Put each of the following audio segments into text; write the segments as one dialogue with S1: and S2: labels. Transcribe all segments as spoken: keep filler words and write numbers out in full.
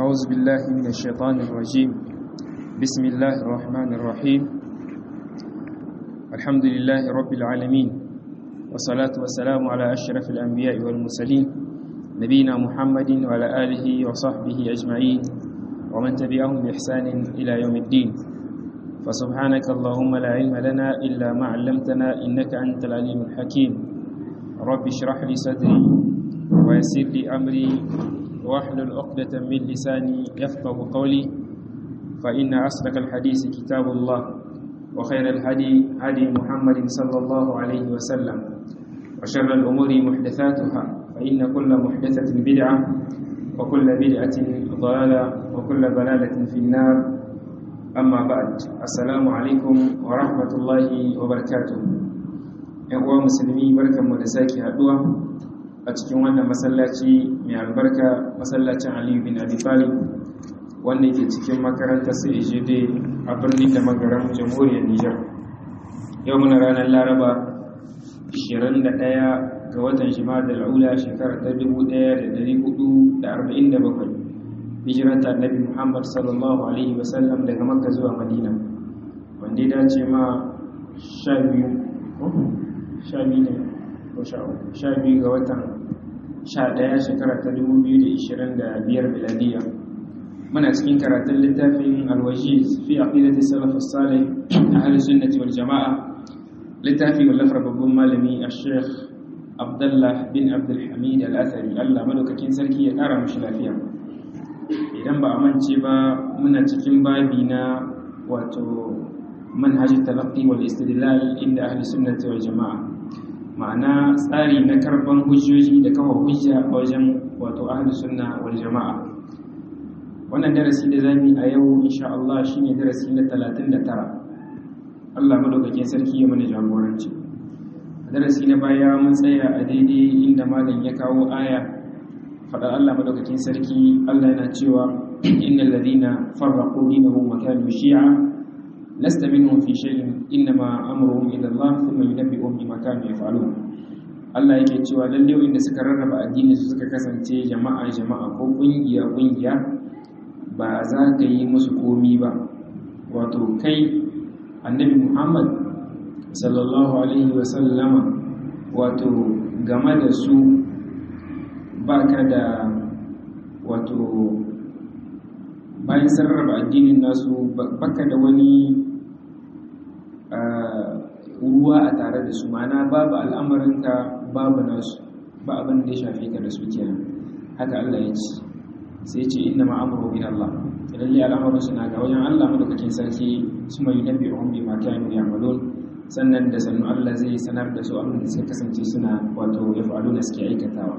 S1: أعوذ بالله من الشيطان الرجيم. بسم الله الرحمن الرحيم. الحمد لله رب العالمين، والصلاة والسلام على أشرف الأنبياء والمرسلين نبينا محمد وعلى آله وصحبه أجمعين ومن تبعهم بإحسان إلى يوم الدين. فسبحانك اللهم لا علم لنا إلا ما علمتنا إنك أنت العليم الحكيم. رب اشرح لي صدري ويسر لي أمري واحلل عقدة من لساني يفقه قولي، فإن أصدق الحديث كتاب الله، وخير الهدي هدي محمد صلى الله عليه وسلم، وشر الأمور محدثاتها، فإن كل محدثة بدعة وكل بدعة ضلالة وكل ضلالة في النار. أما بعد، السلام عليكم ورحمة الله وبركاته. ‘Yan uwa musulmi, barkanmu da sake haɗuwa a cikin wannan masallaci mai albarka, masallacin Aliyu bin Abi Talib, wanda ke cikin makarantar C A G D a birnin da magaran jamhuriyar Nijar. Yau muna ranar Laraba ashirin da ɗaya ga watan Jumadal Ula, shekarar ta dubu ɗaya da ɗari hudu da arba'in da bakwai, hijirar ta Annabi Muhammad sallallahu alaihi wasallam daga Makka zuwa Madina, wanda ya dace ma sha biyu sha biyu ne ko sha biyu ga watan sha ɗaya shekara ta dubu biyu da ishirin da biyar miladiya. Muna cikin karatun littafin alwajiz fi aqidati salaf as-salih ahli sunnati wal jama'a, littafi wallafar babban malami al-sheikh Abdullah bin Abdul Hamid al-Athari, Allah madaukakin sarki ya kara mishi lafiya. Idan ba a mance ba, muna cikin babi na wato manhajit talaqqi wal istidlal inda ahli sunnati wal jama'a, ma'ana tsari na karban hujjoji da kawo hujja a wajen wato ahli sunna wal jama'a. Wannan darasi da zamu a yau insha Allah shine darasi na talatin da tara. Allah madaukakin sarki ya mana jagoranci. A darasi na baya mun tsaya a daidai inda malam ya kawo aya fadar Allah madaukakin sarki. Allah yana cewa innal ladina farraqu dinahum wa kanu shi'a lasta minhum fi shay'in innama amruhum ila Allah thumma yunabbi'uhum bima kanu yaf'alun. Allah yake cewa lalle wanda suka rarraba addini su suka kasance jama'a jama'a ko kungiya kungiya, ba za ka yi musu komi ba. Wato kai Annabi Muhammad sallallahu alaihi wa sallama, wato game da su baka da wato bayan sarrafa addinin nasu baka da wani ruwa a tare da su, ma'ana babu al'amarinka babu nasu, ba abin da ya shafe ka da su kenan. Haka Allah ya ce, sai ce inna ma'amuru min Allah, lalle al'amarin su na ga wajen Allah madaukakin sarki. Su mai nabi uhum bi ma kanu ya'malun, sannan da sannu Allah zai sanar da su abin da suka kasance suna wato yaf'aluna, suke aikatawa.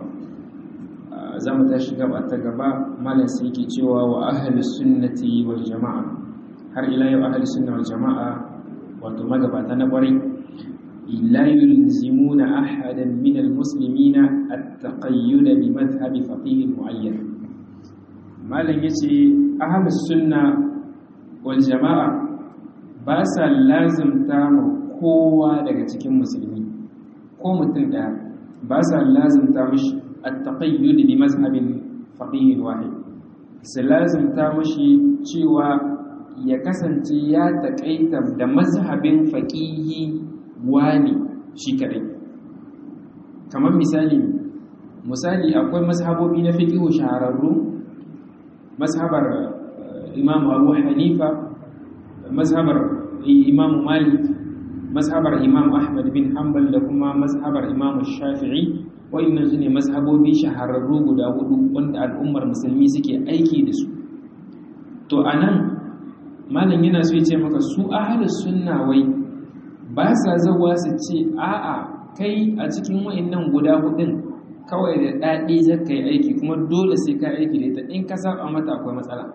S1: Za mu tashi gaba ta gaba, malam sai yake cewa wa ahlus sunnati wal jama'a, har ila yau ahlus sunna wal jama'a wato magabata na kwarai, la yulzimuna ahadan min almuslimina at-taqayyud bi madhhab faqih mu'ayyan. malam yace ahlus sunna wal jama'a ba sa lazimta ma kowa daga cikin musulmi ko mutum daya, ba sa lazimta mishi at-taqayyud bi mazhabin faqih wahid, sai lazimta mishi cewa ya kasance ya taƙaita da mazhabin faqihi wani shi kadai. Kamar misali misali akwai mazhabobi na fiqh shahararru, mazhabar Imam Abu Hanifa, mazhabar Imam Malik, mazhabar Imam Ahmad bin Hanbal da kuma mazhabar Imam Shafi'i. Wa'annan su ne mazhabobi shahararru guda hudu wanda al'ummar musulmi suke aiki da su. To anan malam yana so ya ce maka su ahlus sunna wai ba sa zawa su ce a'a kai a cikin wa'annan guda hudun kawai da dadi zaka yi aiki kuma dole sai ka aiki da ita, in ka saba mata akwai matsala.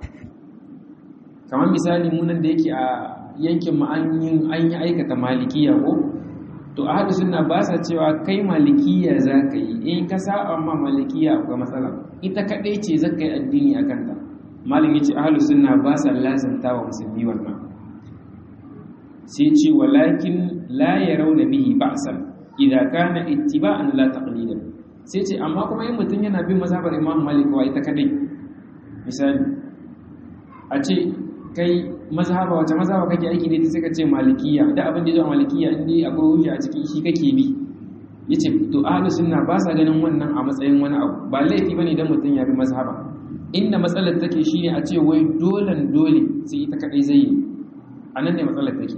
S1: Kamar misali mu nan da yake a yankin mu an yi an yi aikata malikiya ko, to ahlus sunna ba sa cewa kai malikiya zaka yi, in ka saba ma malikiya akwai matsala, ita kadai ce zaka yi addini akan ta. Malam yace ahlus sunna ba sa lazanta wa musulmi wannan, sai ce walakin la yarawna bihi ba'san idza kana ittiba'an la taqlidan. Sai ce amma kuma in mutun yana bin mazhabar Imam Malik wa ita kadai, misali a ce kai mazhaba wace mazhaba kake aiki ne ta suka ce malikiya da abin da ya zo a malikiya inda akwai hujja a cikin shi kake bi yace to ahlus sunna ba sa ganin wannan a matsayin wani abu ba laifi bane dan mutun ya bi mazhaba inda matsalar take shine a ce wai dolan dole sai ita kadai zai yi anan ne matsalar take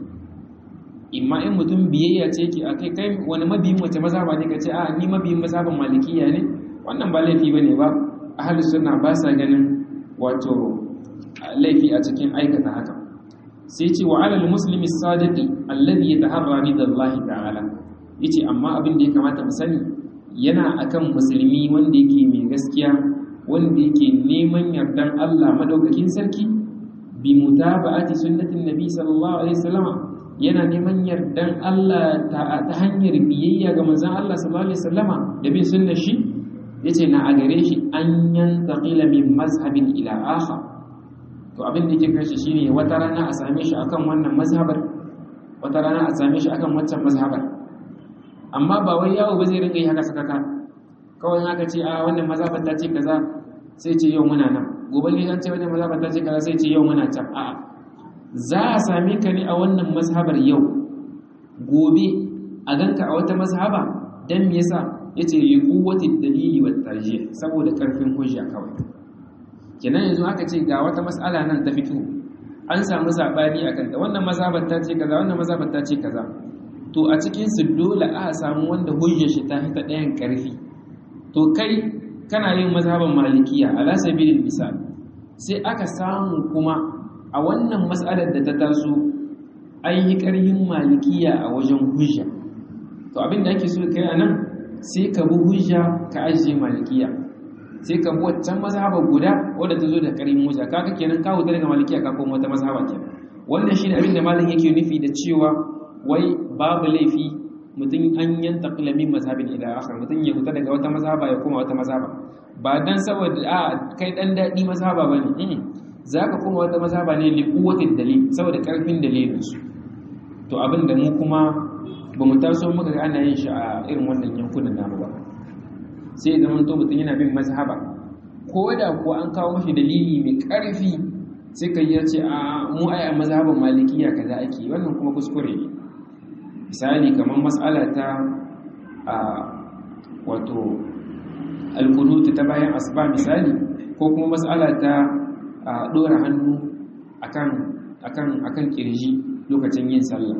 S1: imma in mutum biyayya ce yake akai kai wani mabiyin wace mazhaba ne kace a ni mabiyin mazhaban malikiya ne wannan ba laifi bane ba ahlus sunna ba sa ganin wato laifi a cikin aikata haka sai ce wa alal muslimi sadiqi alladhi yataharra ridallahi ta'ala yace amma abin da ya kamata mu sani yana akan musulmi wanda yake mai gaskiya wanda yake neman yardan Allah madaukakin sarki bi mutaba'ati sunnatin nabi sallallahu alaihi wasallam yana neman yardan Allah ta hanyar biyayya ga manzon Allah sallallahu alaihi wasallama da bin sunnar shi yace na a gare shi an yantaqila min mazhabin ila akhar to abin da yake kashi shine wata rana a same shi akan wannan mazhabar wata rana a same shi akan waccan mazhabar amma ba wai yawo ba zai rinka yi haka sakaka kawai haka ce a wannan mazhabar ta ce kaza sai ce yau muna nan gobe ne an ce wannan mazhabar ta ce kaza sai ce yau muna can a'a za a same ka ne a wannan mazhabar yau gobe a ganka a wata mazhaba dan me yasa yace li quwwati dalili wat tarjih saboda karfin hujja kawai kenan yanzu aka ce ga wata mas'ala nan ta fito an samu sabani akan ta wannan mazhabar ta ce kaza wannan mazhabar ta ce kaza to a cikin su dole a samu wanda hujjar shi ta fita ɗayan karfi to kai kana yin mazhaban malikiya ala sabilil misal sai aka samu kuma a wannan mas'alar da ta taso an yi ƙarhin malikiya a wajen hujja to abin da ake so kai anan sai ka bi hujja ka ajiye malikiya sai ka bi waccan mazhaba guda wadda ta zo da ƙarhin hujja kaga kenan ka huta daga malikiya ka koma wata mazhaba kenan wannan shine abin da malam yake nufi da cewa wai babu laifi mutum an yanta min mazhabin ila akhar mutum ya huta daga wata mazhaba ya koma wata mazhaba ba dan saboda a kai dan dadi mazhaba bane zaka koma wata mazhaba ne li quwwatil dalil saboda karfin dalilin su to abin da mu kuma bamu taso muka ga ana yin shi a irin wannan yankunan namu ba sai da mun to mutum yana bin mazhaba ko da ko an kawo mashi dalili mai karfi sai kai ya ce a mu ai a mazhaban malikiya kaza ake wannan kuma kuskure ne misali kamar mas'ala ta a wato al-qunut ta bayan asuba misali ko kuma mas'ala ta dora hannu akan akan akan kirji lokacin yin sallah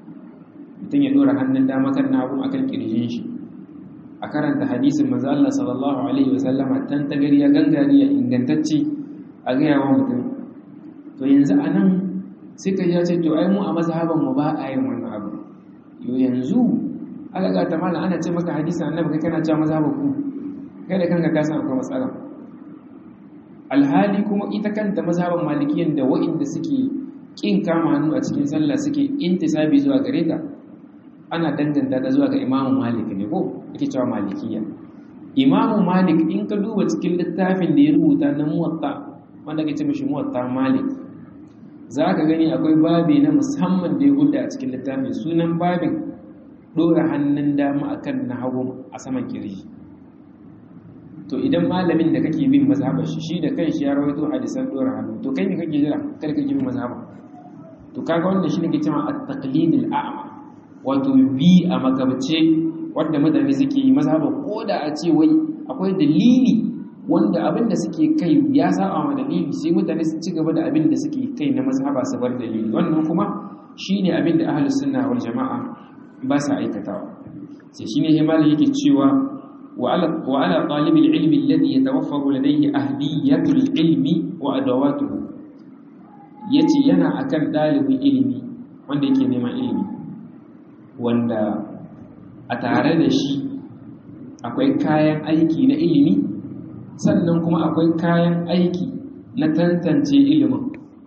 S1: mutum ya dora hannun dama kan nagu akan kirjin shi a karanta hadisin manzo Allah sallallahu alaihi wasallama tan tagariya gangariya ingantacce a ga yawa mutum to yanzu anan sai ka ya ce to ai mu a mazhaban mu ba a yin wannan abu yo yanzu alaga ta mala ana ce maka hadisin annabi kai kana cewa mazhaban ku kai da kanka ka san akwai matsala alhali kuma ita kanta mazhaban malikiyan da wa'inda suke kin kama hannu a cikin sallah suke intisabi zuwa gare ta ana danganta ta zuwa ga imamu malik ne ko yake cewa malikiya imamu malik in ka duba cikin littafin da ya rubuta na muwatta wanda ke ce mishi muwatta malik za ka gani akwai babi na musamman da ya gudu a cikin littafin sunan babin ɗora hannun dama a kan na hagu a saman kirji to idan malamin da kake bin mazhabar shi shi da kan shi ya rawaito hadisan ɗora hannu to kai ne kake jira kada kake bin mazhabar to kaga wannan shi ne ke cewa at-taqlidul a'ma wato bi a magabce wanda mutane suke yi mazhabar ko da a ce wai akwai dalili wanda abin da suke kai ya saba ma dalili sai mutane su ci gaba da abin da suke kai na mazhaba su bar dalili wannan kuma shine abin da ahlus sunna wal jamaa ba sa aikatawa sai shine himali yake cewa wa ala wa ala talib al ilmi alladhi yatawaffaru ladayhi ahliyatu al ilmi wa adawatuhu yace yana akan dalibin ilimi wanda yake neman ilimi wanda a tare da shi akwai kayan aiki na ilimi sannan kuma akwai kayan aiki na tantance ilimin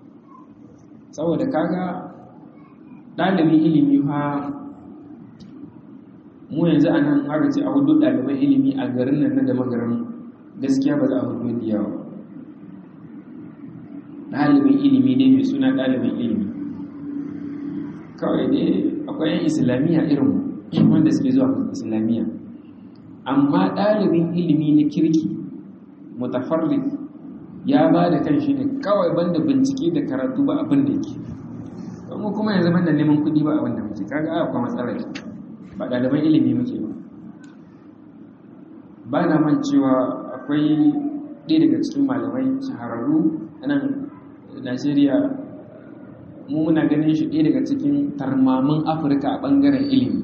S1: saboda kaga ɗalibin ilimi ha mu yanzu a nan haka ce a hudu ɗaliban ilimi a garin nan na da magarin gaskiya ba za a hudu da yawa ɗalibin ilimi ne mai suna ɗalibin ilimi kawai dai akwai yan islamiyya irin wanda suke zuwa islamiyya amma ɗalibin ilimi na kirki mutafarrid ya ba da kan shi ne kawai banda bincike da karatu ba abin da yake kuma kuma yanzu banda neman kuɗi ba abin da muke kaga a akwai matsala ba ɗaliban ilimi muke ba ba na man cewa akwai ɗaya daga cikin malamai shahararru a nan Najeriya mu muna ganin shi ɗaya daga cikin tarmamin Afirka a ɓangaren ilimi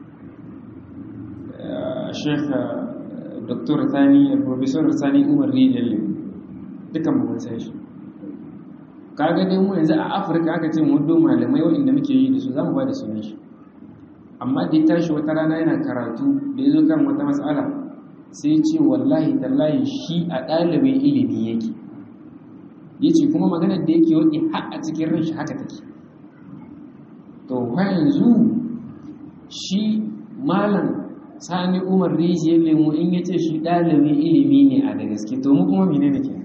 S1: Sheikh Doctor Sani Professor Sani Umar Rijal dukan mu san shi kaga dai mu yanzu a Afirka aka ce mu do malamai waɗanda muke yi da su zamu ba da sunan shi amma da ya tashi wata rana yana karatu da yazo kan wata mas'ala sai ce wallahi tallahi shi a ɗalibin ilimi yake yace kuma maganar da yake wani har a cikin ran shi haka take to wa yanzu shi malam Sani Umar Rijiyar Lemu in yace shi ɗalibin ilimi ne a da gaske to mu kuma menene ke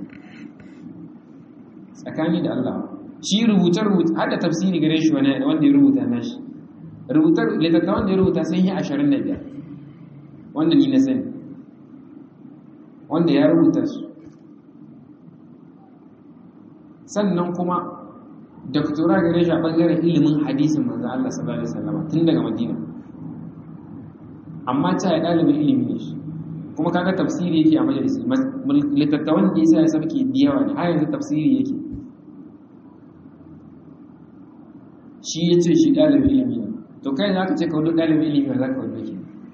S1: tsakani da Allah shi rubutar rubuta har da tafsiri gare shi wanda ya rubuta nashi rubutar littattafan wanda ya rubuta sun yi ashirin da biyar wanda ni na sani wanda ya rubuta su sannan kuma doktora gare shi a ɓangaren ilimin hadisin manzo Allah sallallahu alaihi wasallam tun daga Madina amma ta ya ɗalibin ilimi ne shi kuma kaga tafsiri yake a majalisi littattafan da yasa ya sabke da yawa ne har yanzu tafsiri yake shi ya ce shi ɗalibin ilimi ne to kai za ka ce ka wadda ɗalibin ilimi za ka wadda ke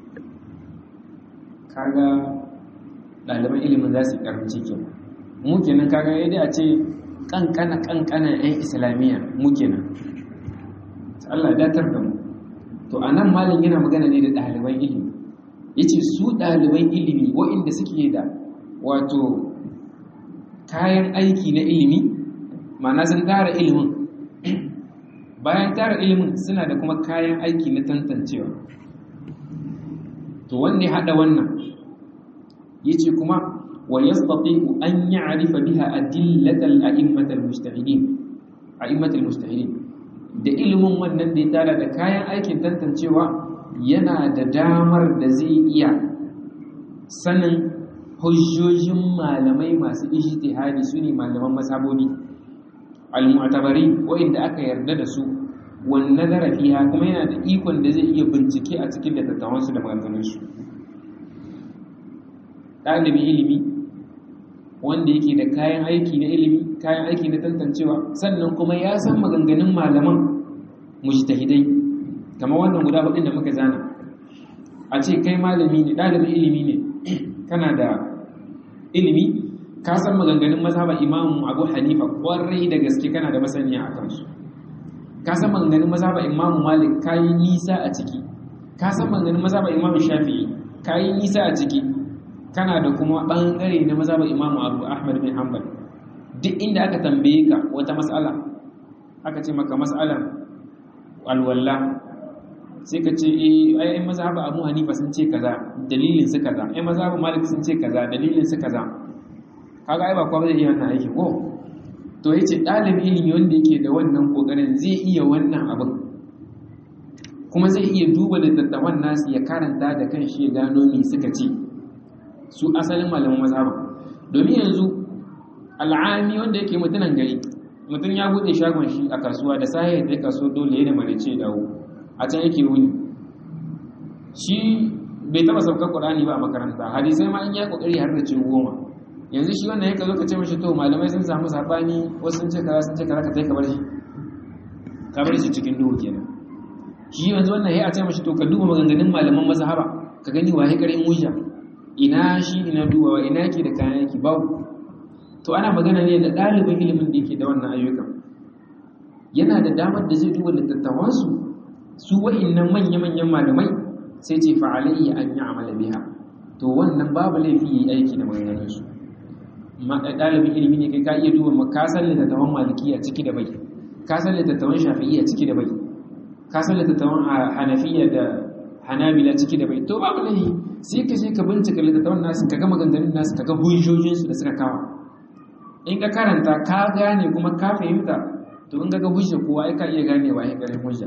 S1: kaga ɗaliban ilimin za su yi ƙarfi ke mu kenan kaga yadda a ce ƙanƙana ƙanƙana 'yan islamiyya mu kenan Allah datar da mu to a nan malin yana magana ne da ɗaliban ilimi ya ce su ɗaliban ilimi waɗanda suke da wato kayan aiki na ilimi ma'ana sun tara ilimin bayan tara ilimin suna da kuma kayan aiki na tantancewa to wanda ya haɗa wannan ya ce kuma wa yastati'u an ya'rifa biha adillatal a'immatal mujtahidin a'immatal mujtahidin da ilimin wannan da ya tara da kayan aikin tantancewa yana da damar da zai iya sanin hujjojin malamai masu ijtihadi su ne malaman mazhabobi al-mu'tabari wa'inda aka yarda da su wan nazara fiha kuma yana da ikon da zai iya bincike a cikin littattafansu da maganganunsu ɗalibin ilimi wanda yake da kayan aiki na ilimi kayan aiki na tantancewa sannan kuma ya san maganganun malaman mujtahidai kamar wannan guda hudun da muka zana a ce kai malami ne ɗalibin ilimi ne kana da ilimi ka san maganganun mazhaban imamu Abu Hanifa kwarai da gaske kana da masaniya a kansu ka san maganganun mazhaban imamu Malik kayi nisa a ciki ka san maganganun mazhaban imamu Shafi'i kayi nisa a ciki kana da kuma bangare na mazhaban imamu Abu Ahmad bin Hanbal duk inda aka tambaye ka wata mas'ala aka ce maka mas'alan alwalla sai ka ce eh ai mazhaban Abu Hanifa sun ce kaza dalilin su kaza ai mazhaban Malik sun ce kaza dalilin su kaza kaga ai ba kwa zai iya wannan aiki ko to yace dalibi ilimi wanda yake da wannan kokarin zai iya wannan abin kuma zai iya duba littattafan nasu ya karanta da kanshi ya gano me suka ce su asalin malaman mazhaban domin yanzu al'ami wanda yake mutunan gari mutum ya bude shagon shi a kasuwa da sai ya kaso dole ya da marice dawo a can yake wuni shi bai taba saukar Qur'ani ba a makaranta hadisai ma in ya kokari har da cin goma yanzu shi wannan yake zo ka ce mashi to malamai sun samu sabani wasu sun ce kaza sun ce kaza ka tai ka bar shi ka bar shi cikin duhu kenan shi yanzu wannan yayi a ce mashi to ka duba maganganun malaman mazhaba ka gani waye karin hujja ina shi ina dubawa ina yake da kayan yake babu to ana magana ne da dalibin ilimin da yake da wannan ayyukan yana da damar da zai duba littattafansu su wa'annan manya-manyan malamai sai ce fa alayhi an ya'mala biha to wannan babu laifi yi aiki da maganganunsu ɗalibin ilimi ne kai ka iya duba makasan littattafan malikiya ciki da bai kasan littattafan shafi'iyya ciki da bai kasan littattafan hanafiya da hanabila ciki da bai to babu laifi sai ka je ka bincika littattafan nasu ka ga maganganun nasu ka ga hujjojinsu da suka kawo in ka karanta ka gane kuma ka fahimta to in ka ga hujja kowa ai ka iya ganewa ai garin hujja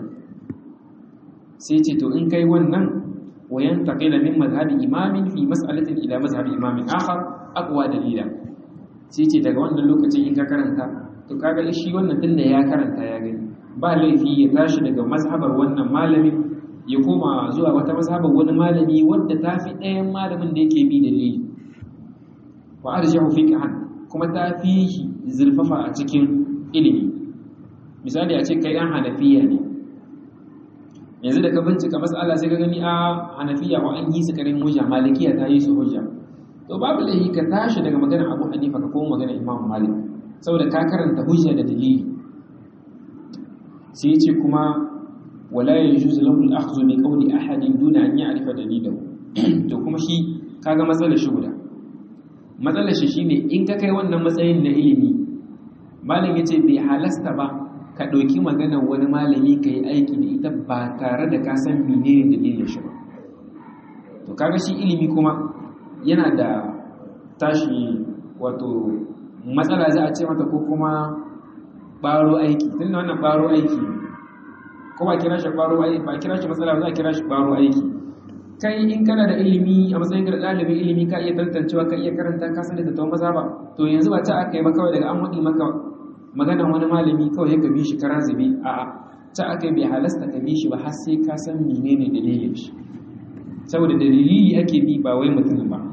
S1: sai ce to in kai wannan wayan taqila min madhhabi imamin fi mas'alatin ila madhhabi imamin akhar aqwa dalila sai ce daga wannan lokacin in ka karanta to kaga shi wannan tunda ya karanta ya gani ba laifi ya tashi daga mazhabar wannan malamin ya koma zuwa wata mazhabar wani malami wadda ta fi ɗayan malamin da yake bi dalili wa arjahu fiqhan kuma ta fi shi zurfafa a cikin ilimi misali a ce kai an hanafiya ne yanzu da ka bincika mas'ala sai ka gani a hanafiya wa an yi su karin hujja malikiya ta yi su hujja to babu laifi ka tashi daga maganar Abu Hanifa ka koma maganar Imam Malik saboda ka karanta hujja da dalili sai ya ce kuma wala yajuzu lahu al-akhdhu bi qawli ahadin duna an ya'rifa dalilahu to kuma shi kaga matsalar shi guda matsalar shi shine in ka kai wannan matsayin na ilimi malam yace bai halasta ba ka dauki maganar wani malami kai aiki da ita ba tare da ka san menene dalilin shi ba to kaga shi ilimi kuma yana da tashi wato matsala za a ce mata ko kuma baro aiki tunda wannan baro aiki ko ba kira shi baro aiki ba kira shi matsala ba za a kira shi baro aiki kai in kana da ilimi a matsayin da ɗalibin ilimi ka iya tantancewa ka iya karanta ka sani da tawon maza ba to yanzu ba ta aka yi ba kawai daga an waɗi maka maganan wani malami kawai ya gabi shi kara zube a'a ta aka yi bai halasta ka bi shi ba har sai ka san menene dalilin shi saboda dalili ake bi ba wai mutum ba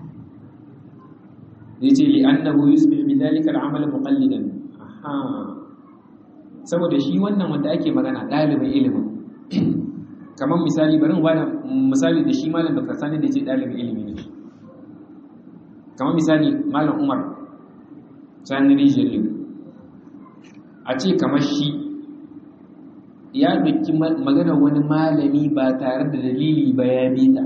S1: yace li annahu yusbih bi dhalika al-amal muqallidan aha saboda shi wannan wanda ake magana dalibin ilimin kamar misali bari mu bada misali da shi malam Dr. Sani da yace dalibin ilimi ne kamar misali malam Umar Sani Rijali a ce kamar shi ya duki magana wani malami ba tare da dalili ba ya bita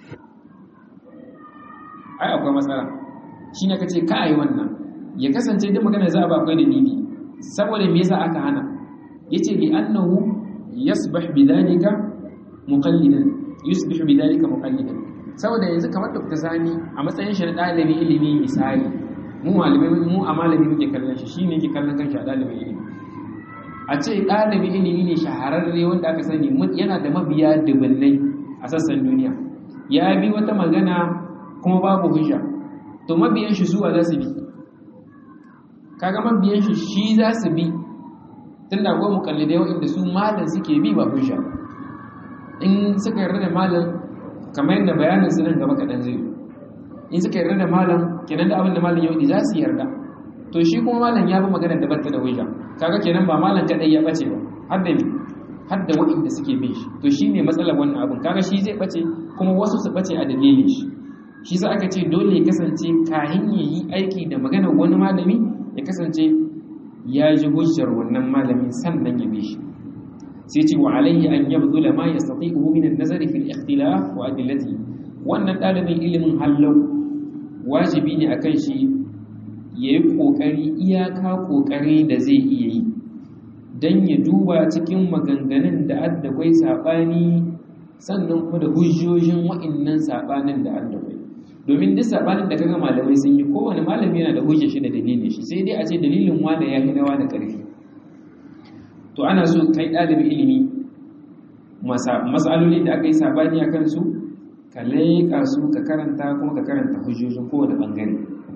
S1: ai akwai matsala shi ne ka ce ka a yi wannan ya kasance duk magana za a ba akwai dalili saboda me yasa aka hana yace bi annahu yasbih bidalika muqallidan yusbih bidalika muqallidan saboda yanzu kamar Dr. Sani a matsayin shi na dalibin ilimi misali mu malamai mu a malami muke kallon shi shine yake kallon kanshi a dalibin ilimi a ce dalibin ilimi ne shahararre wanda aka sani yana da mabiya dubunnai a sassan duniya ya bi wata magana kuma babu hujja to mabiyan shi zuwa za su bi kaga mabiyan shi shi za su bi tun da akwai mukallidai waɗanda su malam suke bi ba hujja in suka yarda da malam kamar yadda bayanin su nan gaba kaɗan zai in suka yarda da malam kenan da abin da malam ya wuce za su yarda to shi kuma malam ya bi magana da batta da hujja kaga kenan ba malam kaɗai ya ɓace ba har da har da waɗanda suke bin shi to shi ne matsalar wannan abin kaga shi zai ɓace kuma wasu su ɓace a dalilin shi shi za aka ce dole ya kasance kahin ya yi aiki da maganar wani malami ya kasance ya ji hujjar wannan malamin sannan ya bi shi sai ce wa alayhi an yabdula ma yastati'u min an-nazari fi al-ikhtilaf wa adillati wannan dalibin ilimin hallau wajibi ne akan shi yayi kokari iyaka kokari da zai iya yi dan ya duba cikin maganganun da addakwai sabani sannan kuma da hujjojin wa'annan sabanin da addakwai domin duk sabanin da kaga malamai sun yi kowane malami yana da hujjar shi da dalilin shi sai dai a ce dalilin wanda ya fi nawa da ƙarfi to ana so kai ɗalibin ilimi matsaloli da aka yi sabani a kansu ka leƙa su ka karanta kuma ka karanta hujjojin kowane ɓangare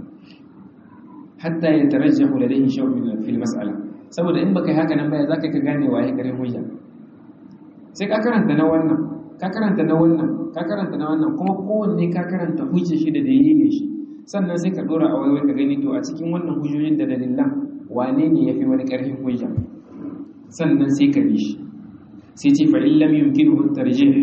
S1: hatta ya tarajjahu ladayhi shay'un fil mas'ala saboda in baka yi haka nan baya zaka ka gane waye ƙarfin hujja sai ka karanta na wannan ka karanta na wannan ka karanta na wannan kuma kowanne ka karanta hujjar shi da dalilin shi sannan sai ka dora a waiwai ka gani to a cikin wannan hujjojin da dalilan wane ne yafi wani karfin hujja sannan sai ka bi shi sai ce fa in lam yumkinuhu tarjih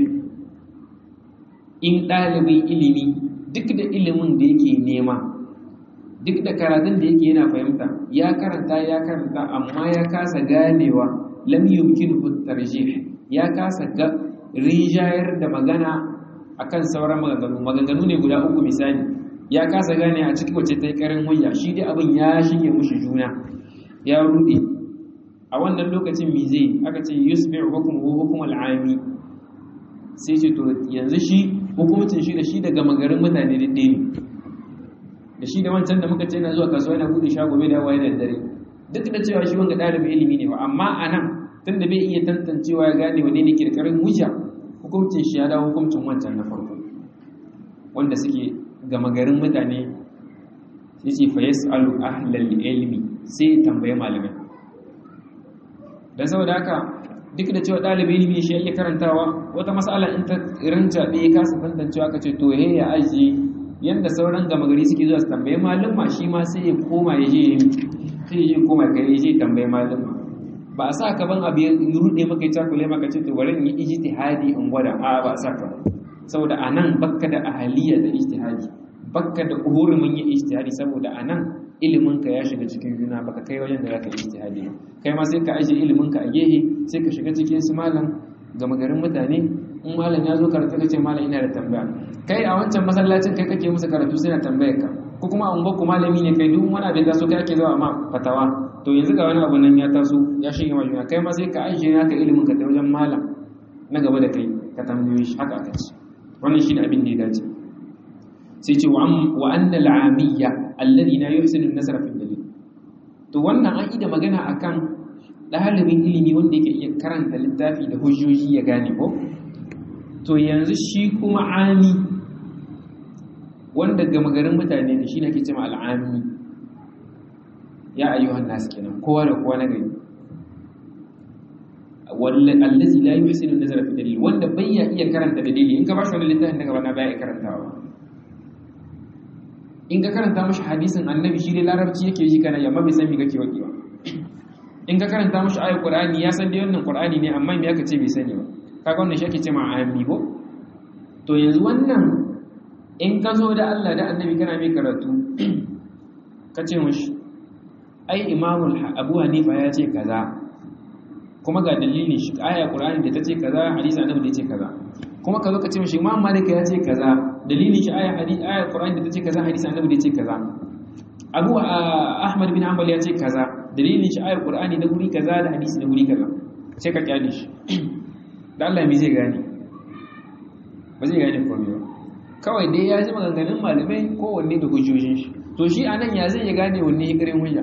S1: in dalibin ilimi duk da ilimin da yake nema duk da karatun da yake yana fahimta ya karanta ya karanta amma ya kasa ganewa lam yumkinuhu tarjih ya kasa ga rijayar da magana akan sauran maganganu maganganu ne guda uku misali ya kasa gane a cikin wace ta yi karin hujja shi dai abin ya shige mushi juna ya rude a wannan lokacin mi zai aka ce yusbi'u hukmuhu hukm al-ami sai ce to yanzu shi hukumcin shi da shi daga magarin mutane da dai da shi da wancan da muka ce na zuwa kasuwa yana bude shago bai da waye da dare duk da cewa shi wanga dalibin ilimi ne amma anan tunda bai iya tantancewa ya gane wane ne kirkarin hujja hukuncin shi ya dawo hukuncin wancan na farko wanda suke gama garin mutane sai ce fa yasalu ahlal ilmi sai tambaye malamai dan saboda haka duk da cewa ɗalibin ilimi shi yake karantawa wata mas'ala in ta ranta ɗaya ka su tantancewa aka ce to he ya aji yanda sauran gama gari suke zuwa su tambaye malama shi ma sai ya koma ya je sai ya je koma kai ya je tambaye malama ba a sa ka ban abu ya rude maka ya cakule maka ce to bari in yi ijtihadi in gwada a ba a sa ka saboda anan bakka da ahaliya da ijtihadi bakka da hurumin yin ijtihadi saboda anan ilimin ka ya shiga cikin juna baka kai wajen da zaka yi ijtihadi kai ma sai ka aje ilimin ka a gehe sai ka shiga cikin su malam gama garin mutane in malam ya zo karatu kace malam ina da tambaya kai a wancan masallacin kai kake musu karatu suna tambayar ka ko kuma an ba ku malami ne kai duk wani abin da so kai ake zuwa ma fatawa to yanzu ga wani abu nan ya taso ya shige ma juna kai ma sai ka aje naka ilimin ka ta wajen malam na gaba da kai ka tambaye shi haka aka ce wannan shine abin da ya dace sai ce wa anna al-amiyya alladhi la yuhsinu an-nazara fi dalil to wannan an ida magana akan dalibin ilimi wanda yake iya karanta littafi da hujjoji ya gane ko to yanzu shi kuma ami wanda ga magarin mutane ne shine ake cewa al-ami ya ayyuhan nas kenan kowa da kowa na gari wallahi allazi la yuhsinu an-nazara fi dalil wanda bai iya karanta dalili in ka bashi wannan littafin daga bana bai karantawa in ka karanta mashi hadisin annabi shi dai larabci yake yi kana yamma bai san me kake waki ba in ka karanta mashi ayatul qur'ani ya san dai wannan qur'ani ne amma me aka ce bai sani ba kaga wannan shi ake ce ma ammi ko to yanzu wannan in ka zo da Allah da annabi kana mai karatu ka ce mashi ai imamul abu hanifa ya ce kaza kuma ga dalilin shi ayatul qur'ani da ta ce kaza hadisi annabi da ya ce kaza kuma ka zo ka ce mashi imam malik ya ce kaza dalilin shi aya hadisi aya Qur'ani da tace kaza hadisi annabi da yace kaza Abu Ahmad bin Hanbal ya ce kaza dalilin shi aya Qur'ani da guri kaza da hadisi da guri kaza sai ka kyale shi da Allah me zai gane ba zai gane komai ba kawai dai ya ji maganganun malamai ko wanne da hujjojin shi to shi anan ya zai ya gane wanne hikirin hujja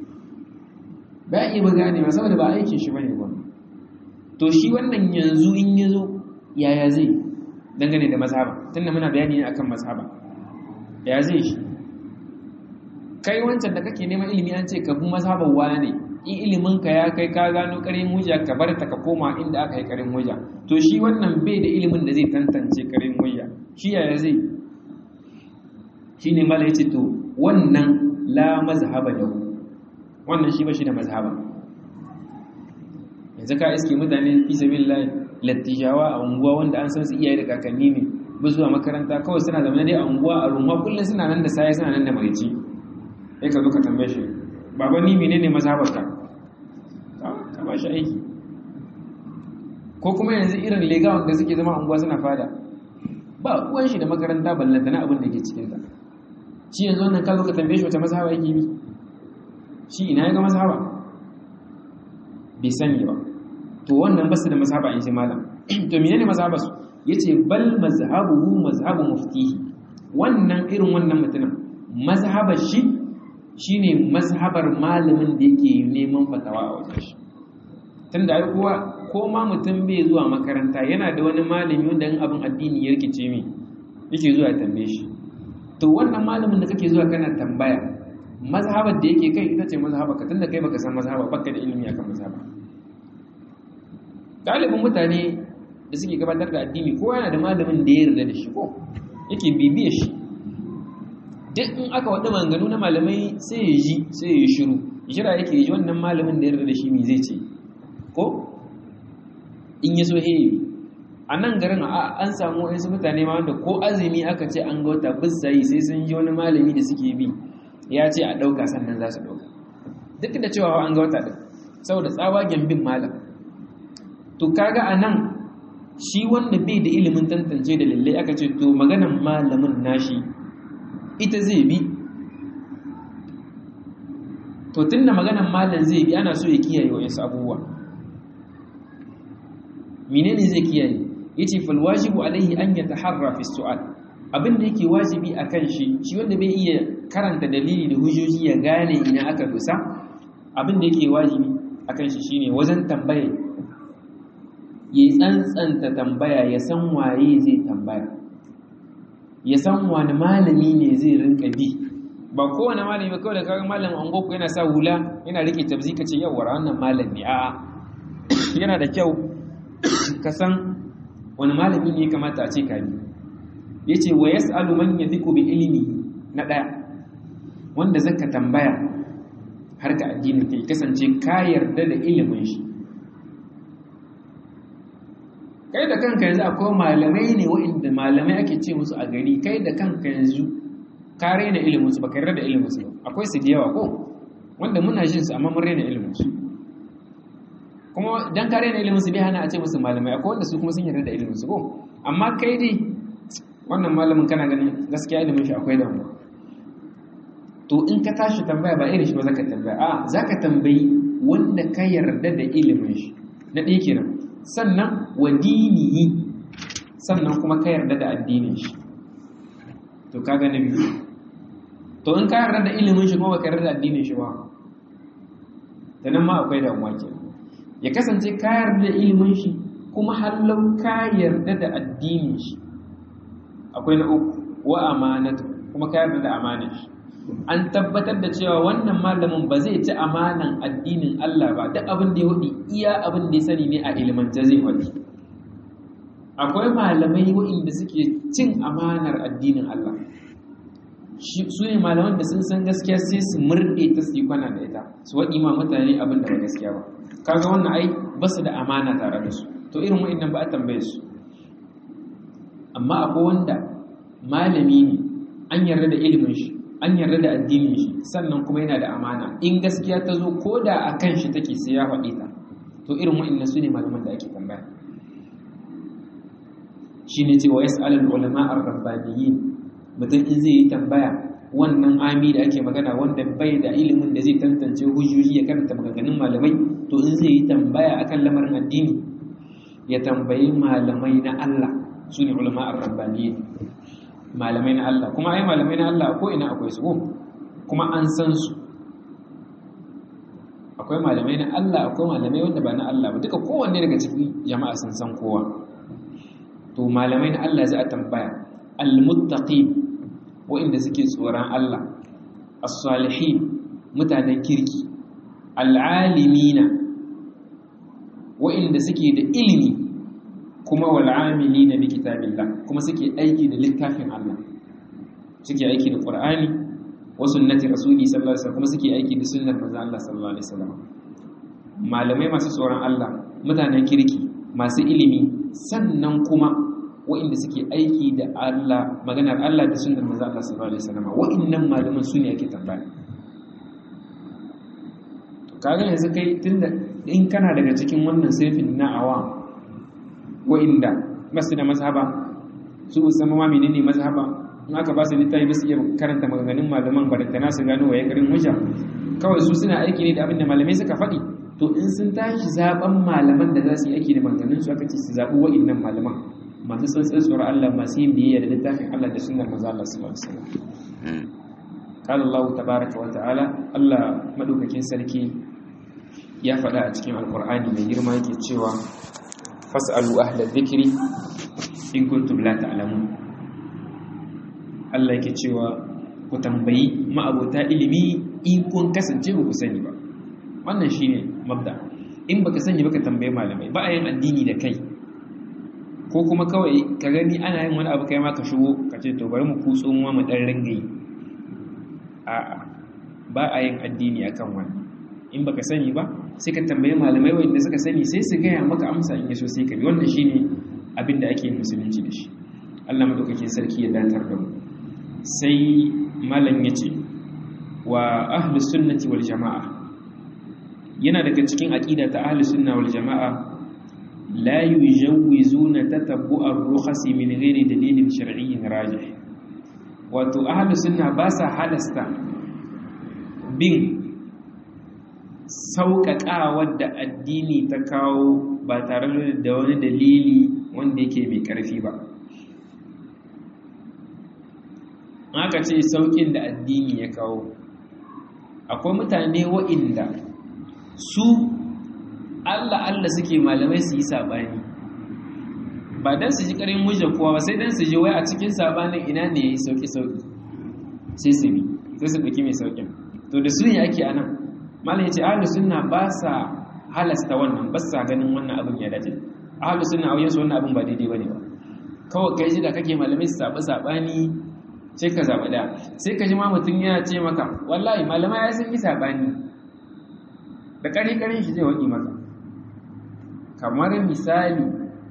S1: ba iya ba gane ba saboda ba aikin shi bane ba to shi wannan yanzu in yazo yaya zai dangane da mazhaba tunda muna bayani ne akan mazhaba ya zai shi kai wancan da kake neman ilimi an ce ka bi mazhaban wani in ilimin ka ya kai ka gano karin hujja ka bar ta ka koma inda aka yi karin hujja to shi wannan bai da ilimin da zai tantance karin hujja shi yaya zai shine mala yace to wannan la mazhaba lahu wannan shi ba shi da mazhaba yanzu ka iske mutane fi sabilillah lattijawa a unguwa wanda an san su iyaye da kakanni ne ba zuwa makaranta kawai suna zama dai a unguwa a rumma kullum suna nan da sai suna nan da marici sai ka zo ka tambaye shi baba ni menene mazhabarka ka ba shi aiki ko kuma yanzu irin legawan da suke zama a unguwa suna fada ba uwan shi da makaranta ballanta na abin da ke cikin ta shi yanzu wannan ka zo ka tambaye shi wata mazhaba yake bi shi ina ya ga mazhaba bai sani ba to wannan basu da mazhaba in shi malam to menene mazhabar su yace bal mazhabuhu mazhabu muftihi wannan irin wannan mutumin mazhabar shi shine mazhabar malamin da yake neman fatawa a wajen shi tunda ai kowa ko ma mutum bai zuwa makaranta yana da wani malami wanda in abin addini ya rikice mi yake zuwa tambaye shi to wannan malamin da kake zuwa kana tambaya mazhabar da yake kai ita ce mazhabar ka tunda kai baka san mazhaba baka da ilimi akan mazhaba galibin mutane da suke gabatar da addini kowa yana da malamin da ya yarda da shi ko yake bibiye shi duk in aka wada maganganu na malamai sai ya ji sai ya shiru jira yake ji wannan malamin da ya yarda da shi me zai ce ko in yaso he a nan garin an samu wasu mutane ma wanda ko azumi aka ce an ga wata bisayi sai sun ji wani malami da suke bi ya ce a dauka sannan za su dauka duk da cewa an ga wata din saboda tsawagen bin malam to kaga anan shi wanda bai da ilimin tantance da lalle aka ce to maganan malamin nashi ita zai bi to tunda maganan malam zai bi ana so ya kiyaye wayansu abubuwa menene zai kiyaye yace fal wajibu alaihi an yataharra fi su'al abinda yake wajibi akan shi shi wanda bai iya karanta dalili da hujjoji ya gane ina aka dosa abinda yake wajibi akan shi shine wajen tambaye ya tsantsanta tambaya ya san waye zai tambaya ya san wani malami ne zai rinka bi ba kowane malami ba kawai da kaga malamin angoku yana sa hula yana rike tabzi kace yawa wannan malam ne a'a yana da kyau ka san wani malami ne ya kamata a ce ka bi yace wa yas'alu man yathiqu bi ilmi na daya wanda zaka tambaya har ka addinin kai kasance ka yarda da ilimin shi kai da kanka yanzu akwai malamai ne waɗanda malamai ake ce musu a gari kai da kanka yanzu ka raina ilimin su baka yarda da ilimin su akwai su da yawa ko wanda muna jin su amma mun raina ilimin su kuma dan ka raina ilimin su bai hana a ce musu malamai akwai wanda su kuma sun yarda da ilimin su ko amma kai dai wannan malamin kana ganin gaskiya ilimin shi akwai damuwa to in ka tashi tambaya ba irin shi ba zaka tambaya a zaka tambayi wanda ka yarda da ilimin shi na ɗaya kenan sannan wa dinihi sannan kuma ka yarda da addinin shi to kaga na biyu to in ka yarda da ilimin shi kuma ba ka yarda da addinin shi ba da nan ma akwai damuwa kenan ya kasance ka yarda da ilimin shi kuma hallau ka yarda da addinin shi akwai na uku wa amanatu kuma ka yarda da amanar shi an tabbatar da cewa wannan malamin ba zai ci amanan addinin Allah ba duk abin da ya wadi iya abin da ya sani ne a ilimance zai wadi akwai malamai waɗanda suke cin amanar addinin Allah su ne malaman da sun san gaskiya sai su murɗe ta su kwana da ita su waɗi ma mutane abin da ba gaskiya ba kaga wannan ai ba su da amana tare da su to irin waɗannan ba a tambaye su amma akwai wanda malami ne an yarda da ilimin shi an yarda da addinin shi sannan kuma yana da amana in gaskiya ta zo ko da a kan shi take sai ya faɗi ta to irin wa'annan su ne malaman da ake tambaya shi ne cewa yas'alul ulama ar-rabbaniyyin mutum in zai yi tambaya wannan ami da ake magana wanda bai da ilimin da zai tantance hujjoji ya karanta maganganun malamai to in zai yi tambaya akan lamarin addini ya tambayi malamai na Allah su ne ulama ar-rabbaniyyin malamai na Allah kuma ai malamai na Allah ko ina akwai su kuma an san su akwai malamai na Allah akwai malamai wanda ba na Allah ba duka kowanne daga cikin jama'a sun san kowa to malamai na Allah za a tambaya al-muttaqin wa'inda suke tsoron Allah as-salihin mutanen kirki al-alimina wa'inda suke da ilimi kuma wal'amilina bi kitabillah kuma suke aiki da littafin Allah suke aiki da Qur'ani wa sunnati rasuli sallallahu alaihi wasallam kuma suke aiki da sunnar manzon Allah sallallahu alaihi wasallam malamai masu tsoron Allah mutanen kirki masu ilimi sannan kuma wa'inda suke aiki da Allah maganar Allah da sunnar manzon Allah sallallahu alaihi wasallam wa'innan malaman su ne ake tambaya to kaga yanzu kai tunda in kana daga cikin wannan sifin na awam wa'inda masu da mazhaba su musamman ma menene mazhaba in aka ba su littafi ba su iya karanta maganganun malaman barantana su gano waye garin hujja kawai su suna aiki ne da abin da malamai suka faɗi to in sun tashi zaben malaman da za su yi aiki da maganganun su aka ce su zaɓi wa'innan malaman masu tsantsan tsoron Allah masu yin biyayya da littafin Allah da sunnar manzo Allah sallallahu alaihi wasallam qala Allah tabaaraka wa ta'ala Allah madaukakin sarki ya faɗa a cikin alqur'ani mai girma yake cewa fas'alu ahla dhikri in kuntum la ta'lamun Allah yake cewa ku tambayi ma'abota ilimi in kun kasance ba ku sani ba wannan shine mabda in baka sani baka tambaye malamai ba a yin addini da kai ko kuma kawai ka gani ana yin wani abu kai ma ka shigo ka ce to bari mu kutso mu mu dan rangayi a'a ba a yin addini akan wani in baka sani ba sai ka tambaye malamai wanda suka sani sai su gaya maka amsa in yaso sai ka bi wannan shine abin da ake yin musulunci da shi Allah madaukakin sarki ya dantar da mu sai malam yace wa ahlus sunnati wal jamaa yana daga cikin aqida ta ahlus sunna wal jamaa la yujawizuna tatabbu'ar rukhasi min ghairi dalilin shar'iyyin rajih wato ahlus sunna ba sa halasta bin sauƙaƙawar da addini ta kawo ba tare da wani dalili wanda yake mai ƙarfi ba aka ce sauƙin da addini ya kawo akwai mutane wa'inda su Allah Allah suke malamai su yi saɓani ba don su ji ƙarin mujin kowa ba sai don su ji wai a cikin saɓanin ina ne ya yi sauƙi-sauƙi sai su bi sai su ɗauki mai sauƙin. To da su ne ake anan malam ya ce ahlus sunna ba sa halasta wannan, ba sa ganin wannan abin ya dace. Ahlus sunna auyen su wannan abin ba daidai bane ba. Kawai kai ji da kake malamai su saɓa saɓani sai ka zaɓi ɗaya, sai ka ji ma mutum yana ce maka wallahi malamai ya sun yi saɓani da ƙari ƙarin shi zai waɗi maka. Kamar misali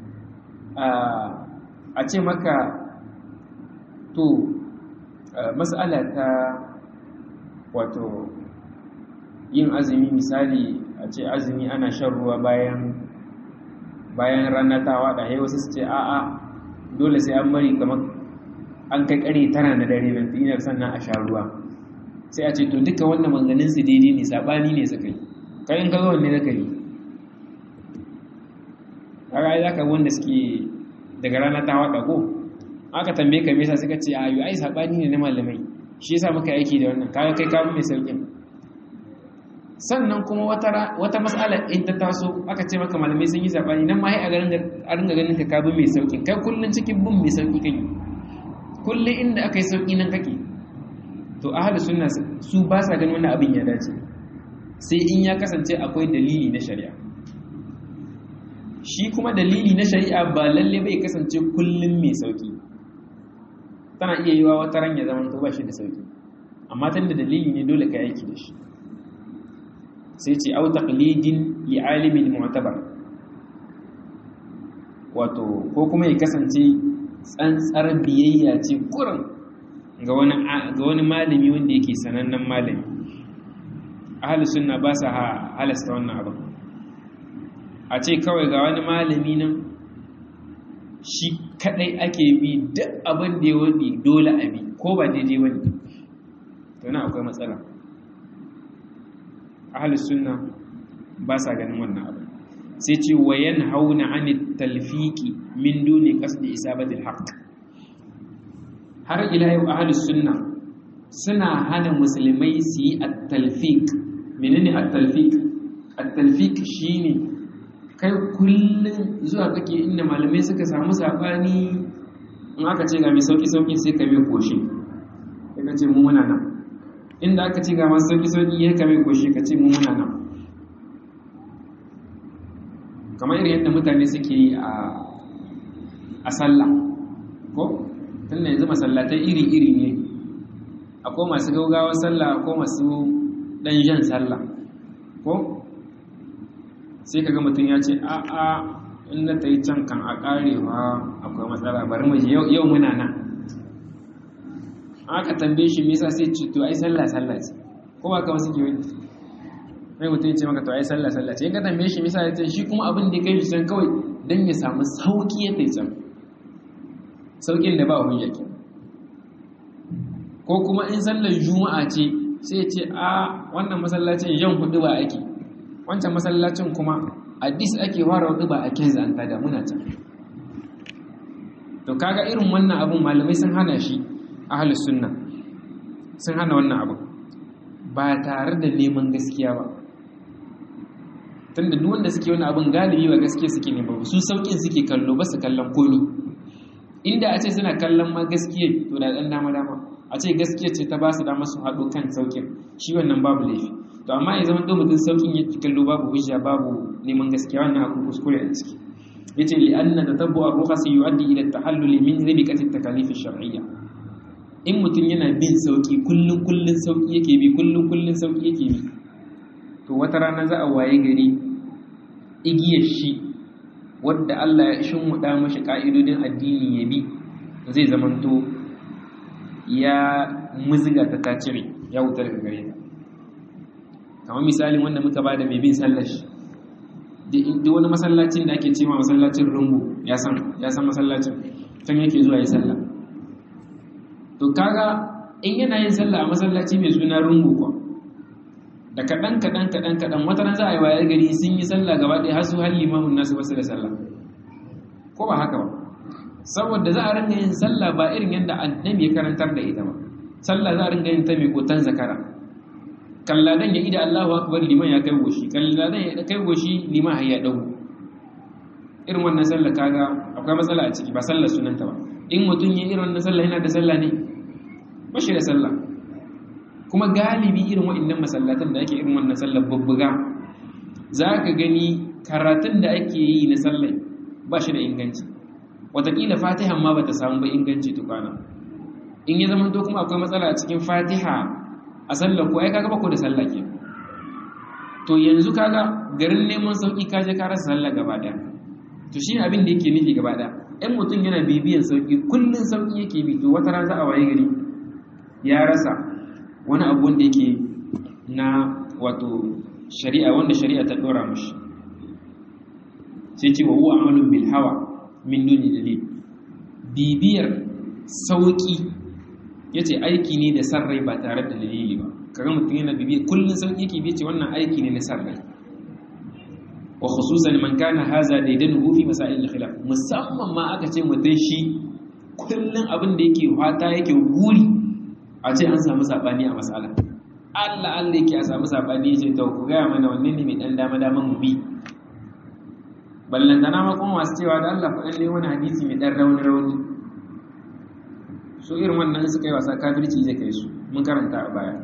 S1: a ce maka to mas'ala ta wato yin azumi, misali a ce azumi ana shan ruwa bayan bayan rana ta waɗa, sai wasu su ce a'a dole sai an bari kamar an kai ƙare tara na dare nan tinar sannan a sha ruwa. Sai a ce to duka wannan manganin su daidai ne, saɓani ne suka yi, kai in ka zo wanne zaka yi? Kaga ai zaka wanda suke daga rana ta waɗa ko aka tambaye ka me yasa suka ce ayu ai saɓani ne na malamai shi yasa muka aiki da wannan, kaga kai ka mai saukin. Sannan kuma wata wata mas'ala in ta taso aka ce maka malamai sun yi saɓani, nan ma sai a garin a ringa ganin ka ka bi mai saukin, kai kullun cikin bin mai sauki kake, kullun inda aka yi sauki nan kake. To ahlus sunna su ba sa ganin wannan abin ya dace sai in ya kasance akwai dalili na shari'a. Shi kuma dalili na shari'a ba lalle bai kasance kullum mai sauki, tana iya yiwa wata ran ya zama to ba shi da sauki, amma tunda dalili ne dole ka aiki da shi. Sai ce au taqlidin li alimin mu'tabar, wato ko kuma ya kasance tsantsar biyayya ce kurin ga wani ga wani malami wanda yake sanannen malami. Ahlus sunna ba sa halasta wannan abin. A ce kawai ga wani malami nan shi kadai ake bi, duk abin da ya wani dole a bi ko ba daidai wani, to na akwai matsala. Ahlus sunna ba sa ganin wannan abin. Sai ce wa yanhauna 'anit talfiqi min duni qasdi isabatil haqq. Har ila yau ahlus sunna suna hana musulmai su yi at-talfiq. Menene at-talfiq? At-talfiq shine kai kullum zuwa kake inda malamai suka samu sabani, in aka ce ga mai sauki-sauki sai ka mai koshi sai ka ce mu muna nan, inda aka ce ga masu sauki-sauki ya ka mai koshi ka ce mu muna nan. Kamar irin yadda mutane suke yi a sallah ko tun da yanzu masallatai iri-iri ne, akwai masu gaugawar sallah akwai masu ɗan jan sallah ko sai kaga mutum ya ce a'a inda ta yi can kan a ƙarewa akwai matsala, bari mu yau muna nan. Aka tambaye shi me yasa sai ce to ai sallah sallah ce, ko ba kawai suke wani mai mutum ya ce maka to ai sallah sallah ce, in ka tambaye shi me yasa ya ce shi kuma abin da kai shi san kawai dan ya samu sauki ya kai can, saukin da ba hujja ke. Ko kuma in sallar juma'a ce sai ya ce a wannan masallacin yan hudu ba ake, wancan masallacin kuma hadis ake fara hudu ba a kenza an tada muna can. To kaga irin wannan abun malamai sun hana shi, ahlus sunna sun hana wannan abun ba tare da neman gaskiya ba, tunda duk wanda suke wannan abun galibi ba gaskiya suke ne ba, su saukin suke kallo ba su kallon komi. Inda a ce suna kallon ma gaskiya to da dan dama dama, a ce gaskiya ce ta ba su dama su haɗo kan saukin, shi wannan babu laifi. To amma ya zama mutum saukin ya kallo babu hujja babu neman gaskiya, wannan akwai kuskure a ciki. Yace li anna tatabbu ar-rukhas yu'addi ila at-tahallul min ribqati at-takalif ash-shar'iyya. In mutum yana bin sauki kullun kullun sauki yake bi kullun kullun sauki yake bi, to wata rana za a waye gari igiyar shi wadda Allah ya shimmuda mashi ka'idodin addini ya bi zai zamanto ya muzga ta tacire ya wutar daga gare ta. Kamar misalin wanda muka bada mai bin sallar shi, duk wani masallacin da ake cewa masallacin rungu ya san ya san masallacin can yake zuwa yi sallah. To kaga in yana yin sallah a masallaci mai suna rungu ko da kadan kadan kadan kadan wata ran za a yi wayar gari sun yi sallah gaba ɗaya har su har limamin nasu basu da sallah, ko ba haka ba? Saboda za a ringa yin sallah ba irin yadda annabi ya karantar da ita ba. Sallah za a ringa yin ta mai kotan zakara, kalladan ya ida Allahu akbar liman ya kai goshi, kalladan ya kai goshi liman har ya dago. Irin wannan sallah kaga akwai matsala a ciki, ba sallar sunanta ba. In mutum ya irin wannan sallah yana da sallah ne ba shi da sallah. kuma galibi irin waɗannan masallatan da ake irin wannan sallar bubbuga za ka gani karatun da ake yi na sallar ba shi da inganci, wataƙila fatihan ma ba ta samu ba inganci tukwana. In ya zama to kuma akwai matsala a cikin fatiha a sallar ko ai kaga ba ko da sallah ke, to yanzu kaga garin neman sauki ka je ka rasa sallah gaba daya. To shine abin da yake nufi gaba daya, ɗan mutum yana bibiyan sauki kullun sauki yake bi, to wata ran za a waye gari ya rasa wani abu wanda yake na wato shari'a, wanda shari'a ta dora mushi. Sai ce wa huwa amalun bil hawa min duni dalil, bibiyar sauki yace aiki ne da sarrai ba tare da dalili ba. Kaga mutum yana bibiyar kullun sauki yake bi, ce wannan aiki ne na sarrai. Wa khususan man kana haza daidanuhu fi masail al-khilaf, musamman ma aka ce mutum shi kullun abin da yake fata yake guri a ce an samu sabani a mas'ala. Allah Allah yake a samu sabani, yace to ku ga mana wanne ne mai dan dama dama mu bi. Ballantana ma kuma masu cewa da Allah ku dan wani hadisi mai dan rauni rauni, so irin wannan suka yi wasa kafirci zai kai su, mun karanta a baya.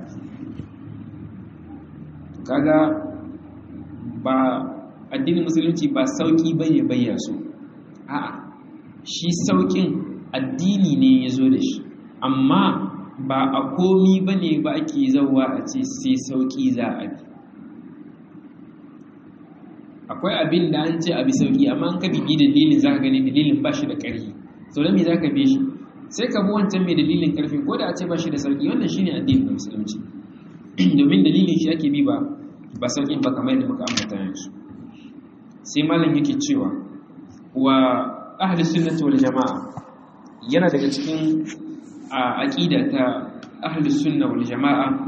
S1: Kaga ba addinin musulunci ba sauki bane bayya su, a'a shi saukin addini ne ya zo da shi, amma ba a komi bane ba ake zauwa a ce sai sauki za a bi. Akwai abin da an ce abi sauki, amma an ka bibi dalilin za ka gani dalilin ba shi da ƙarfi, so da me za ka bi shi? Sai ka bi wancan mai dalilin ƙarfi, ko da a ce ba shi da sauki. Wannan shine addinin musulunci, domin dalilin shi ake bi ba ba saukin ba, kamar yadda muka ambata yanzu. Sai malam yake cewa wa ahli sunnati wal jamaa yana daga cikin aqida ta ahli sunna wal jamaa,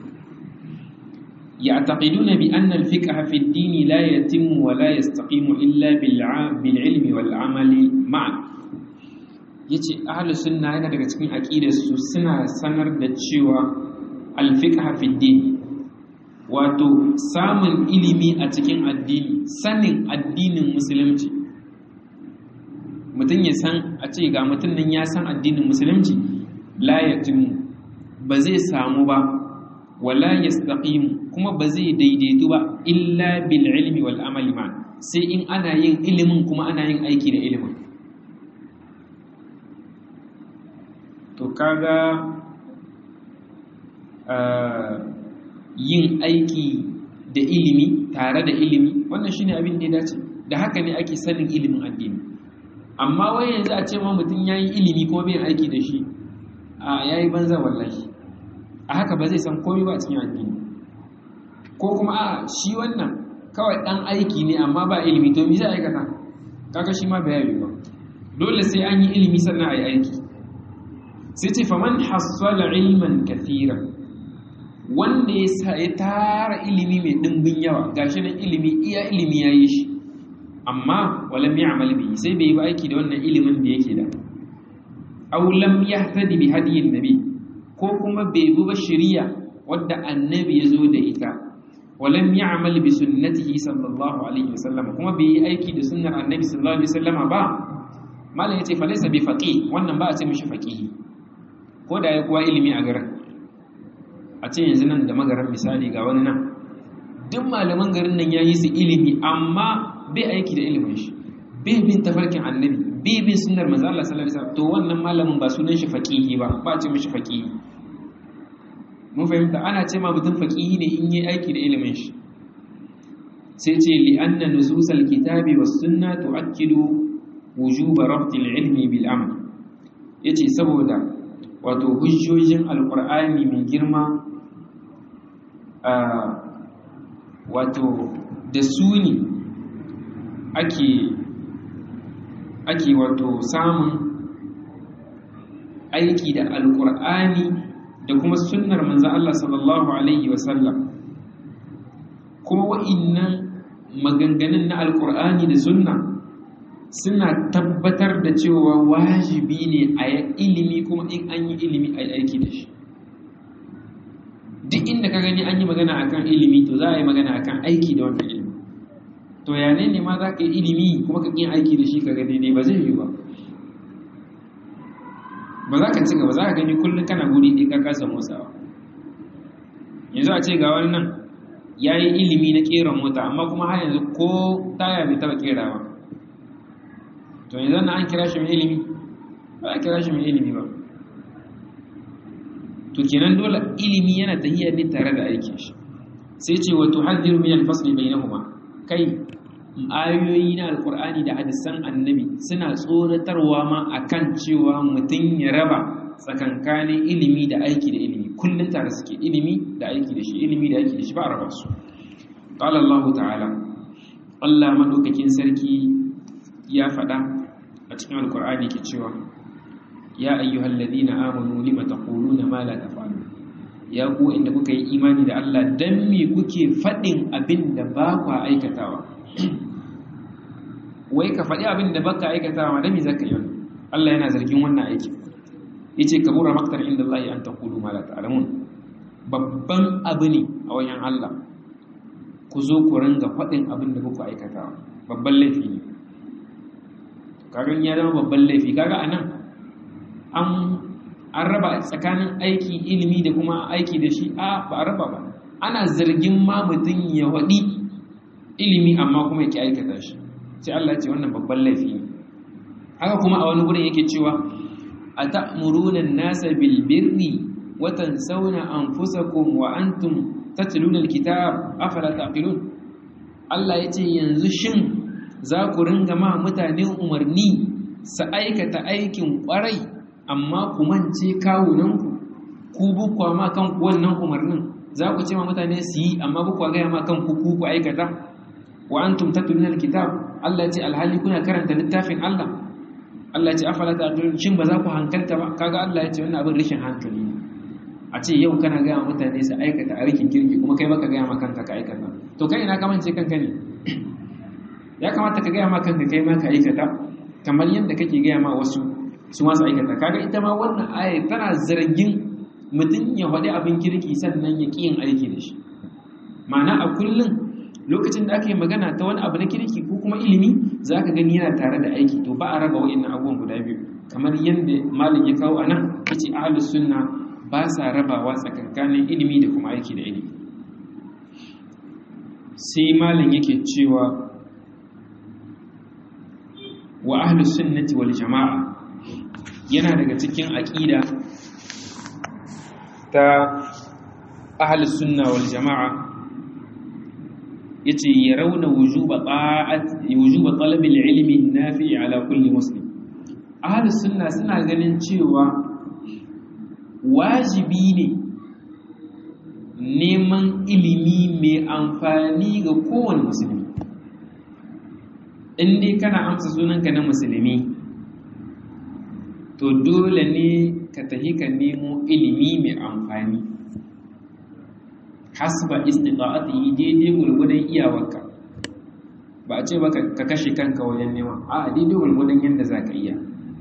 S1: يعتقدون بأن الفقه في الدين لا يتم ولا يستقيم إلا بالعلم والعمل معا. yace ahlus sunna yana daga cikin aqidar su, suna sanar da cewa al-fiqh fi din, wato samun ilimi a cikin addini, sanin addinin musulunci. Mutum ya san, a ce ga mutum nan ya san addinin musulunci, la yatimu, ba zai samu ba, wala yastaqimu, kuma ba zai daidaitu ba, illa bil ilmi wal amali ma, sai in ana yin ilimin kuma ana yin aiki da ilimin. To kaga yin aiki da ilimi tare da ilimi, wannan shine abin da ya dace, da haka ne ake sanin ilimin addini. Amma wai yanzu a ce ma mutum yayi ilimi kuma bai aiki da shi, a yayi banza wallahi. A haka ba zai san komai ba a cikin addini. Ko kuma a shi wannan kawai dan aiki ne amma ba ilimi, to me zai aikata? Kaga shi ma bayani ba. Dole sai an yi ilimi sannan ayi aiki. Sai ce faman hassala ilman kathiran, wanda ya sa ya tara ilimi mai dimbin yawa, gashi nan ilimi iya ilimi yayi shi, amma walam ya'mal bihi, sai bai yi aiki da wannan ilimin da yake da. Aw lam yahtadi bi hadiyin nabi, ko kuma bai bi ba shari'a wadda annabi ya zo da ita, walam ya'mal bi sunnatihi sallallahu alaihi wasallam, kuma bai yi aiki da sunnar annabi sallallahu alaihi wasallam ba, malam yace fa laysa bi faqih, wannan ba a ce mishi faqihi, ko da ya kuwa ilimi a garin. A ce yanzu nan da magaran misali ga wani nan, duk malaman garin nan yayi su ilimi amma bai aiki da ilimin shi, bai bin tafarkin annabi, bai bin sunnar manzo Allah sallallahu alaihi wasallam, to wannan malamin ba sunan shi faqihi ba, ba a ce mishi faqihi. Mun fahimta, ana ce ma mutum faqihi ne in yi aiki da ilimin shi. Sai ce li anna nususal kitabi was sunna tu'akkidu wujuba rabti al-ilmi bil amal, yace saboda wato hujjojin alqur'ani mai girma a wato da su ne ake ake wato samun aiki da alqur'ani da kuma sunnar manzon Allah sallallahu alaihi wasallam. Kuma wa'innan maganganun na alqur'ani da sunna suna tabbatar da cewa wajibi ne a yi ilimi, kuma in an yi ilimi a yi aiki da shi. Duk inda ka gani an yi magana akan ilimi, to za a yi magana akan aiki da wannan ilimi. To ya ne ma za ka yi ilimi kuma ka ƙin aiki da shi ka gani ne? Ba zai yi ba. Ba za ka ci gaba, za ka gani kullum kana guri ɗaya ka kasa motsawa. yanzu a ce ga wani nan ya yi ilimi na ƙera mota amma kuma har yanzu ko taya bai taɓa ƙerawa, to yanzu na an kira shi mai ilimi ba a kira shi mai ilimi ba. To kenan dole ilimi yana tahiya ne tare da aikin shi. Sai ce wa tuhaddiru min al-fasli bainahuma, kai ayoyi na alqur'ani da hadisan annabi suna tsoratarwa ma akan cewa mutum ya raba tsakankanin ilimi da aiki da ilimi, kullun tare suke, ilimi da aiki da shi, ilimi da aiki da shi ba a raba su. Qala Allah ta'ala, Allah madaukakin sarki ya faɗa a cikin alqur'ani ke cewa ya ayyuhal ladina amanu lima taquluna ma la taf'alun, ya ku inda kuka yi imani da Allah dan me kuke fadin abin da ba ku aikatawa. Wai ka fadi abin da baka aikatawa dan me zaka yi? Allah yana zargin wannan aiki. Yace kabura maktar inda Allah an taqulu ma la ta'lamun, babban abu ne a wajen Allah ku zo ku ringa fadin abin da kuka aikatawa, babban laifi ne. Kaga ya zama babban laifi, kaga anan an raba tsakanin aiki ilimi da kuma aiki da shi, a ba a raba ba. Ana zargin ma mutum ya waɗi ilimi amma kuma yake aikata shi, sai Allah ce wannan babban laifi ne. Haka kuma a wani gurin yake cewa atamuruna an-nasa bil birri wa tansawna anfusakum wa antum tatluna al-kitab afala taqilun. Allah yace yanzu shin za ku ringa ma mutane umarni su aikata aikin kwarai amma ku mance kawunanku, ku bukwa ma kanku wannan umarnin, za ku ce ma mutane su yi amma bukwa gaya ma kanku ku ku aikata. Wa antum tatluna alkitab, Allah ce alhali kuna karanta littafin Allah. Allah ce afala ta'qilun, shin ba za ku hankalta ba? Kaga Allah ya ce wannan abin rishin hankali ne. A ce yau kana gaya ma mutane su aikata aikin kirki kuma kai baka gaya ma kanka ka aikata, to kai ina ka mance kanka ne? Ya kamata ka gaya ma kanka kai ma ka aikata kamar yadda kake gaya ma wasu su masu aikata. Kaga ita ma wannan ayat tana zargin mutum ya faɗi abin kirki sannan ya ƙi yin aiki da shi. Ma'ana a kullum lokacin da aka yi magana ta wani abu na kirki ko kuma ilimi, za ka gani yana tare da aiki, to ba a raba wa'innan abubuwan guda biyu. Kamar yadda malam ya kawo a nan, ya ce ahlus sunna ba sa rabawa tsakankanin ilimi da kuma aiki da ilimi. Sai malam yake cewa wa ahlus sunnati wal jama'a yana daga cikin aqida ta ahlus sunna wal jama'a, yace yarawna wujuba ta'at wujuba talabi al-ilmi an-nafi' ala kulli muslim. Ahlus sunna suna ganin cewa wajibi ne neman ilimi mai amfani ga kowane musulmi. In dai kana amsa sunanka na musulmi, to dole ne ka tafi ka nemo ilimi mai amfani hasba istita'atihi, daidai gurgudan iyawarka. Ba a ce ba ka kashe kanka wajen nema, a daidai gurgudan yadda za ka iya.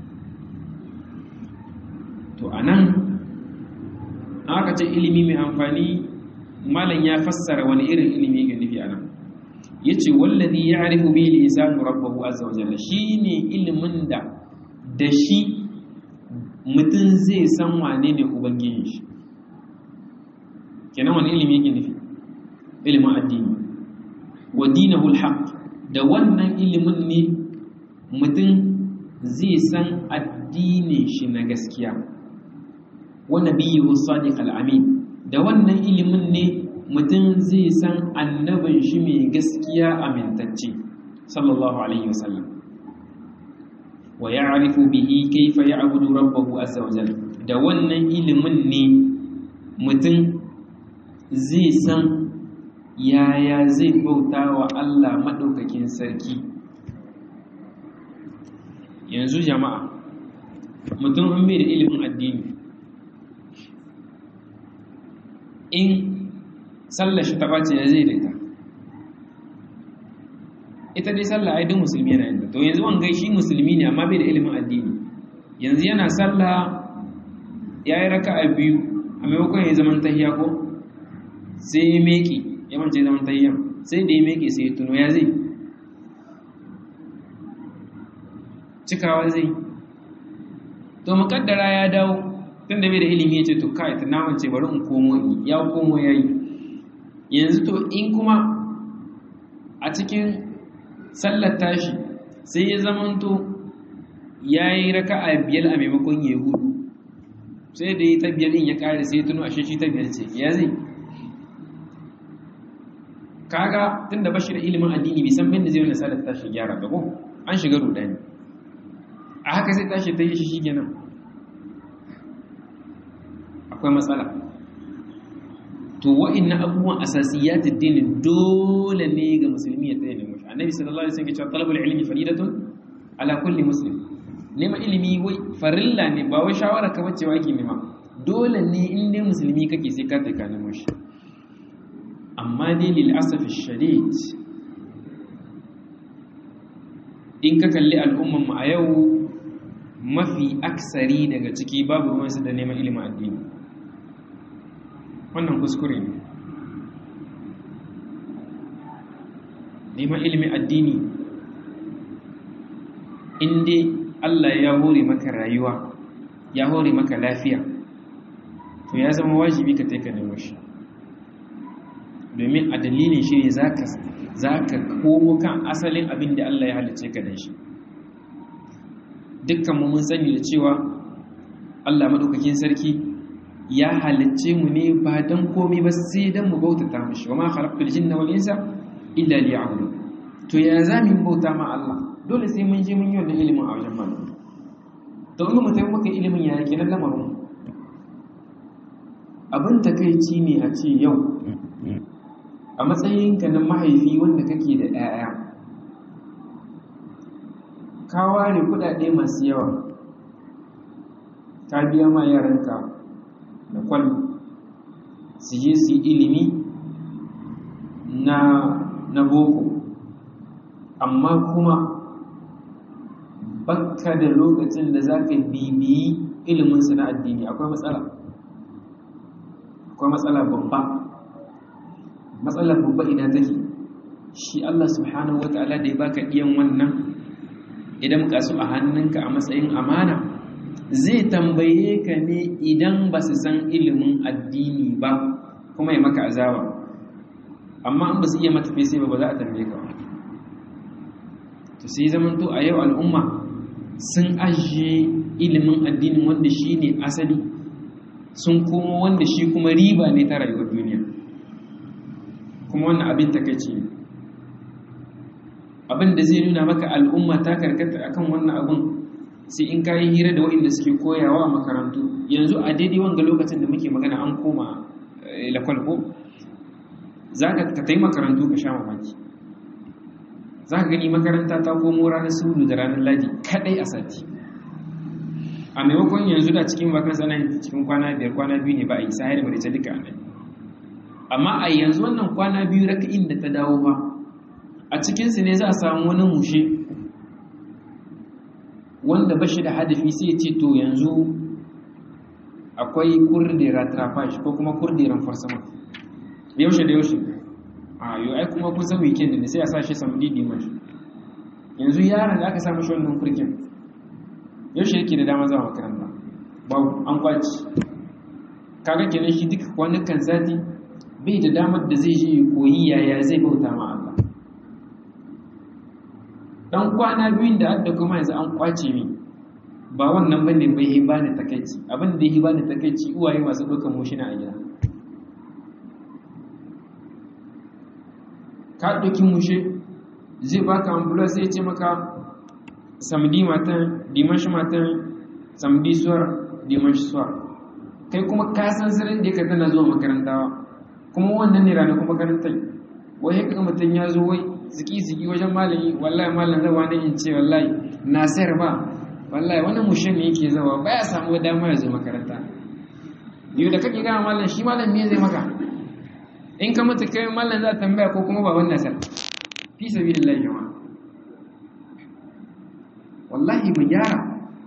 S1: To a nan aka ce ilimi mai amfani, malam ya fassara wani irin ilimi ga nufi a nan. Ya ce wallazi ya arifu bi lisanu rabbahu azza wa jalla, shi ne ilimin da da shi mutum zai san wane ne ubangijin shi. Kenan wani ilimi yake nufi? Ilimin addini. Wa dinahu alhaq, da wannan ilimin ne mutum zai san addinin shi na gaskiya. Wa nabiyyu sadiq al-amin, da wannan ilimin ne mutum zai san annabin shi mai gaskiya amintacce sallallahu alaihi wasallam. Wa ya'rifu bihi kayfa ya'budu rabbahu azza wa jalla, da wannan ilimin ne mutum zai san yaya zai bauta wa Allah madaukakin sarki. Yanzu jama'a, mutum an bai da ilimin addini, in sallar shi ta bace ya zai daita. Ita dai sallah ai duk musulmi yana yin ta. To yanzu wanga shi musulmi ne amma bai da ilimin addini. Yanzu yana sallah yayi raka'a biyu, a maimakon ya zaman tahiyya ko sai ya meke, ya mance zaman tahiyya, sai da ya meke sai ya tuno ya zai cikawa zai. To mukaddara ya dawo tunda bai da ilimi yace to kai ta namance bari in komo, ya komo yayi. yanzu to in kuma a cikin sallar tashi sai ya zamanto ya yi raka a biyar a maimakon ya hudu sai da ya ta biyar din ya kare sai tuno a shi ta biyar ce ya zai kaga tun da bashi da ilimin addini bai san binda zai wani sallar tashi gyara ba ko an shiga rudani a haka sai tashi ta yi shi shi kenan akwai matsala to wa'annan abubuwan asasiyatid din dole ne ga musulmi ya tsaya ne mushi annabi sallallahu alaihi wasallam ya ce talabul ilmi faridatun ala kulli muslim nema ilimi wai farilla ne ba wai shawara ka bace wake nema dole ne in dai musulmi kake sai ka tsaka ne mushi amma dai lil asafi shadid in ka kalli al'umman mu a yau mafi aksari daga ciki babu ruwansu da neman ilimin addini wannan kuskure ne neman ilimin addini inda Allah ya hore maka rayuwa ya hore maka lafiya to ya zama wajibi ka taika nemo shi domin a dalilin shi ne za ka komo kan asalin abin da Allah ya halice ka da shi dukkan mu mun sani da cewa Allah madaukakin sarki ya halicce mu ne ba dan komai ba sai dan mu bautata mishi wa ma khalaqtul jinna wal insa illa liya'budun to ya zamu bauta ma Allah dole sai mun je mun yi wannan ilimin a wajen malami to in mu tayi muka ilimin ya yake nan lamarin abin takeici ne a ce yau a matsayinka na mahaifi wanda kake da 'ya'ya ka ware kudade masu yawa ka biya ma yaranka da kwallo su je su yi ilimi na na boko amma kuma bakka da lokacin da za ka bibiyi iliminsu na addini akwai matsala akwai matsala babba matsalar babba ina take shi Allah subhanahu wata'ala da ya baka iyan wannan idan ka su a hannunka a matsayin amana zai tambaye ka ne idan ba su san ilimin addini ba kuma ya maka azaba amma an ba su iya matafi sai ba za a tambaye ka to sai zaman to a yau al'umma sun ajiye ilimin addinin wanda shi ne asali sun komo wanda shi kuma riba ne ta rayuwar duniya kuma wannan abin takaici ne abin da zai nuna maka al'umma ta karkata akan wannan abin sai in kayi hira da waɗanda suke koyawa a makarantu yanzu a daidai wanga lokacin da muke magana an koma lakwal ko za ka ta yi makarantu ka sha mamaki za ka gani makaranta ta komo ranar sulu da ranar ladi kadai a sati a maimakon yanzu da cikin bakan sana cikin kwana biyar kwana biyu ne ba a yi sahari da marice duka a nan amma a yanzu wannan kwana biyu raka'in da ta dawo ba a cikinsu ne za a samu wani mushe wanda bashi da hadafi sai ce to yanzu akwai kurdera trafash ko kuma kurderan farsama yaushe da yaushe a yau ai kuma kun san weekend ne sai a sa shi samdi dimash yanzu yaron da aka samu shi wannan kurkin yaushe yake da dama zuwa makaranta babu an kwaci kaga kenan shi duka kwanukan sati bai da damar da zai je koyi yaya zai bauta ma Allah dan kwana biyun da adda kuma yanzu an kwace mi ba wannan bane bai yi bani takeici abin da yi bani takeici uwaye masu dokan mushina a gida ka doki mushe zai baka ambulance sai ya ce maka samedi matan dimanche matan samedi soir dimanche soir kai kuma ka san sirrin da ka tana zuwa makaranta kuma wannan ne ranar kuma makarantar wai haka mutum ya zo wai ziki-ziki wajen malami wallahi malam zawa ne in ce wallahi na sayar ba wallahi wannan mushin ne yake zawa baya samu dama ya zo makaranta yau da kake gama malam shi malam me zai maka in ka mutu kai malam za a tambaya ko kuma baban nasar fi sabilillahi yawa wallahi mu gyara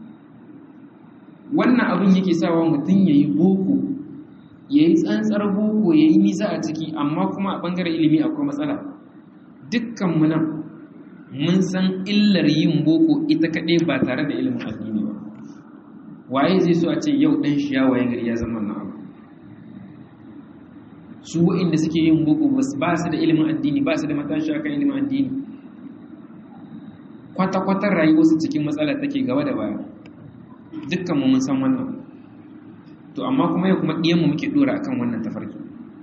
S1: wannan abin yake sawa mutum yayi boko yayi tsantsar boko yayi nisa a ciki amma kuma a bangaren ilimi akwai matsala dukkanmu nan mun san illar yin boko ita kaɗai ba tare da ilimin addini ba waye zai so a ce yau ɗan shi ya waye gari ya zama na abu su waɗanda suke yin boko ba su da ilimin addini ba su da matashi akan ilimin addini kwata-kwatar rayuwarsu cikin matsala take gaba da baya dukkanmu mun san wannan to amma kuma yau kuma ɗiyanmu muke ɗora akan wannan tafarki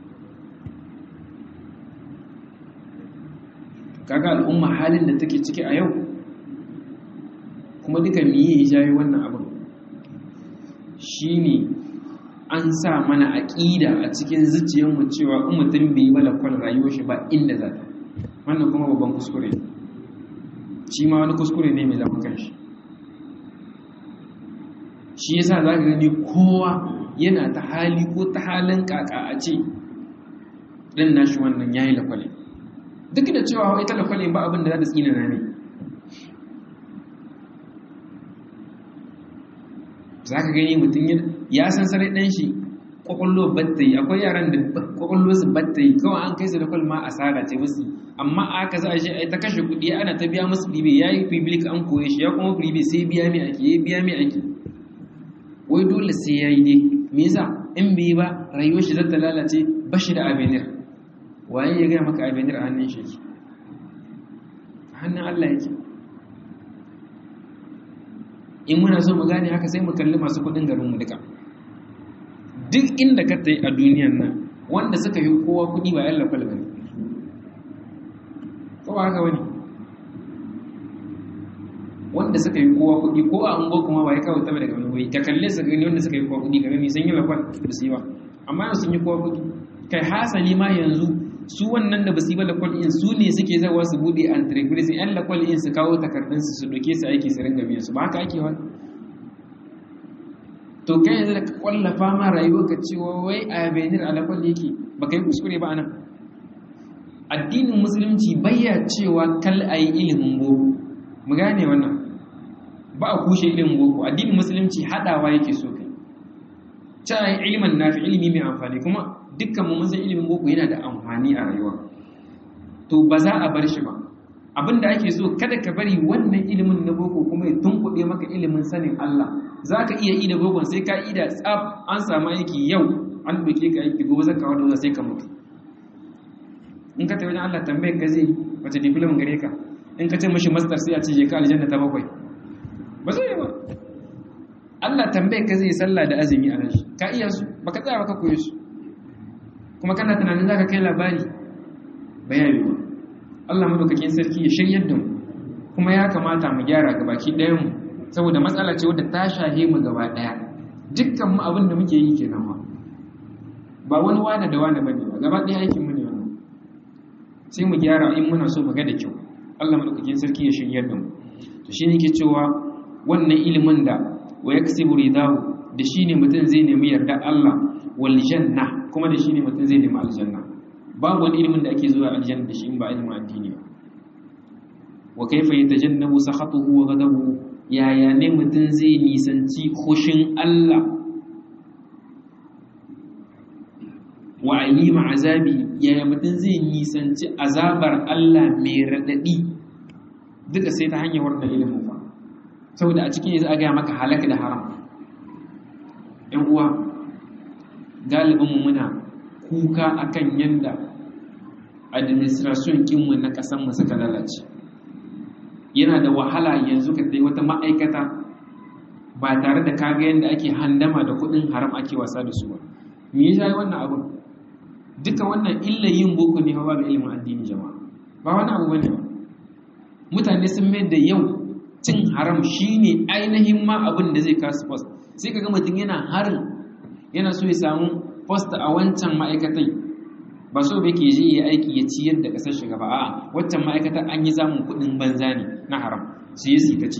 S1: kaga al'umma halin da take ciki a yau kuma duka miye ya jayi wannan abin shine an sa mana aƙida a cikin zuciyarmu cewa in mutum bai bala kwal rayuwar shi ba inda za ta wannan kuma babban kuskure shi ma wani kuskure ne mai zaman kanshi shi yasa za ka gani kowa yana ta hali ko ta halin kaka a ce ɗan nashi wannan ya yi lakwale duk da cewa ita lakwale ba abin da za ta tsinana ne za ka gani mutum ya san sarai ɗan shi ƙwaƙwallo batta yi akwai yaran da ƙwaƙwallo su batta yi kawai an kai su da kwalma asara ce musu amma aka za a shi ta kashe kuɗi ana ta biya musu pribe ya yi public an koye shi ya kuma pribe sai biya mai ake ya biya mai ake wai dole sai ya yi ne me yasa in bai ba rayuwar shi zata lalace ba shi da abenir waye ya gaya maka abenir a hannun shi yake a hannun Allah yake in muna so mu gane haka sai mu kalli masu kudin garinmu duka duk inda ka tayi a duniyan nan wanda suka yi kowa kudi ba yan lafal bane ko ba haka wani wanda suka yi kowa kudi ko a ungo kuma ba ya kawo tabbata daga wani wai ka kalle su gani wanda suka yi kowa kudi kaga mi san yi lafal da su yi ba amma yanzu sun yi kowa kudi kai hasali ma yanzu su wannan da basu yi ba lakwal in su ne suke zawa su bude entreprise yan lakwal in su kawo takardun su su doke su aiki su ringa biyan su ba haka ake wani to kai yanzu da ka kwallafa ma rayuwar ka cewa wai a benir a lakwal yake ba kai kuskure ba anan addinin musulunci bayya cewa kal a yi ilimin boko mu gane wannan ba a kushe ilimin boko addinin musulunci hadawa yake so kai ta ilimin nafi ilimi mai amfani kuma dukkan mun san ilimin boko yana da amfani a rayuwa to ba za a bar shi ba abinda ake so kada ka bari wannan ilimin na boko kuma ya tunkuɗe maka ilimin sanin Allah zaka iya yi da bokon sai ka yi da tsaf an samu aiki yau an doke ka aiki gobe zaka wado sai ka mutu in ka tafi wajen Allah tambayar ka zai wace diploma gare ka in ka ce mishi master sai a ce je ka aljanna ta bakwai ba zai ba Allah tambayar ka zai sallah da azumi a rashi ka iya su baka tsaya baka koyi su kuma kana tunanin zaka kai labari bayani ba Allah madaukakin sarki ya shiryar da mu kuma ya kamata mu gyara gabaki ɗayan mu saboda matsala ce wadda ta shahe mu gaba ɗaya dukkan mu abin da muke yi kenan ma ba wani wani da wani bane ba gaba ɗaya aikin mu ne wannan sai mu gyara in muna so mu ga da kyau Allah madaukakin sarki ya shiryar da mu to shine yake cewa wannan ilimin da wa yaksibu ridahu da shine mutum zai nemi yarda Allah wal janna kuma da shine mutum zai nemi aljanna babu wani ilimin da ake zuwa aljanna da shi in ba ilimin addini ba wa kaifa yatajannabu sakhatuhu wa ghadabuhu yaya ne mutum zai nisanci khushin Allah wa ayyima azabi yaya mutum zai nisanci azabar Allah mai radadi duka sai ta hanyar wannan ilimin fa saboda a cikin yanzu a ga maka halaka da haram ɗan uwa galibinmu muna kuka akan yadda administration kinmu na ƙasanmu suka lalace yana da wahala yanzu ka dai wata ma'aikata ba tare da kaga yadda ake handama da kuɗin haram ake wasa da su ba me ya yi wannan abin duka wannan illa yin boko ne ba da ilimin addini jama'a ba wani abu bane ba mutane sun mai da yau cin haram shine ainihin ma abin da zai kasu post sai kaga mutum yana harin yana so ya samu post a wancan ma'aikatai ba so ba ke je ya aiki ya ciyar da kasar shiga ba a'a wancan ma'aikata an yi zamun kudin banza ne na haram su yi sikaci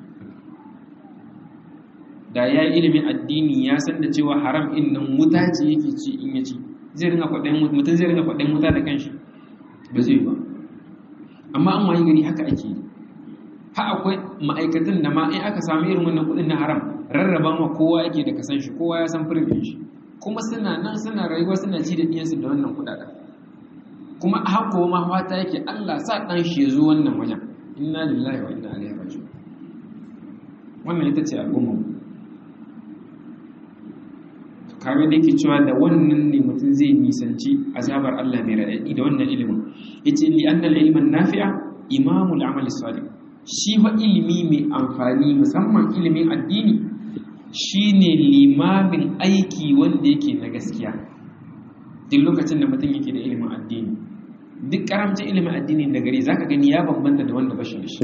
S1: da ya yi ilimin addini ya san da cewa haram in nan wuta ce yake ci in ya ci zai ringa kwaɗayin mutum zai ringa kwaɗayin wuta da kanshi ba zai ba amma an wayi gari haka ake yi ha akwai ma'aikatan da ma in aka samu irin wannan kudin na haram rarraba ma kowa yake da kasan shi kowa ya san firin shi kuma suna nan suna rayuwa suna ci da diyansu da wannan kudaden kuma haka ma fata yake Allah sa dan shi ya zo wannan wajen inna lillahi wa inna ilaihi raji'un wannan ita ce al'umma kaga da yake cewa da wannan ne mutum zai nisanci azabar Allah mai raɗaɗi da wannan ilimin yace li anna al-ilma an-nafi'a imamul amali salih shi fa ilimi mai amfani musamman ilimin addini shine limamin aiki wanda yake na gaskiya. Duk lokacin da mutum yake da ilimin addini duk karamcin ilimin addini da gari zaka gani ya bambanta da wanda bashi da shi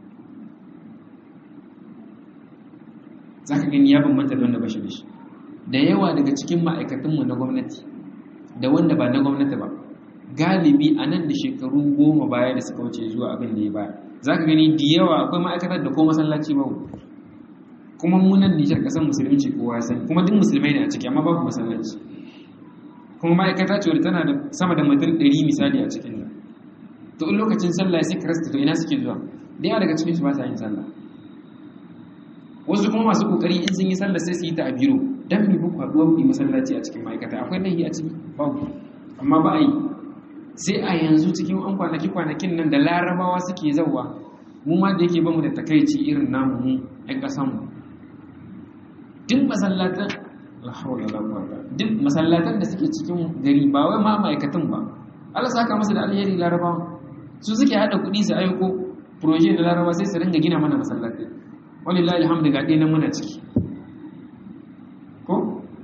S1: zaka gani ya bambanta da wanda bashi da shi da yawa daga cikin ma'aikatanmu na gwamnati da wanda ba na gwamnati ba galibi a nan da shekaru goma baya da suka wuce zuwa abin da ya baya za ka gani da yawa akwai ma'aikatar da ko masallaci ba kuma munan nijar kasar musulunci kowa sani kuma duk musulmai ne a ciki amma babu masallaci kuma ma'aikata ce wadda tana da sama da mutum ɗari misali a cikin da to in lokacin sallah sai ka rasta to ina suke zuwa da yawa daga cikin su ba sa yin sallah wasu kuma masu kokari in sun yi sallah sai su yi ta a biro dan mi buku haɗuwa ku yi masallaci a cikin ma'aikata akwai nahi a ciki babu amma ba a yi sai a yanzu cikin an kwanaki kwanakin nan da larabawa suke zauwa mu ma da yake bamu da takaici irin namu mu ƴan ƙasan mu duk masallatan la hawla wala quwwata duk masallatan da suke cikin gari ba wai ma ma'aikatan ba Allah saka masa da alheri larabawa su suke hada kuɗi su aiko proje da larabawa sai su ringa gina mana masallatai wallahi alhamdu ga dai nan muna ciki ko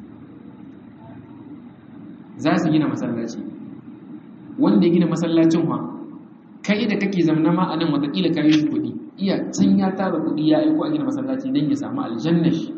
S1: za su gina masallaci wanda ya gina masallacin wa kai da kake zamna ma anan watakila ka yi shi kuɗi iya can ya tara kuɗi ya aiko a gina masallaci don ya samu aljanna shi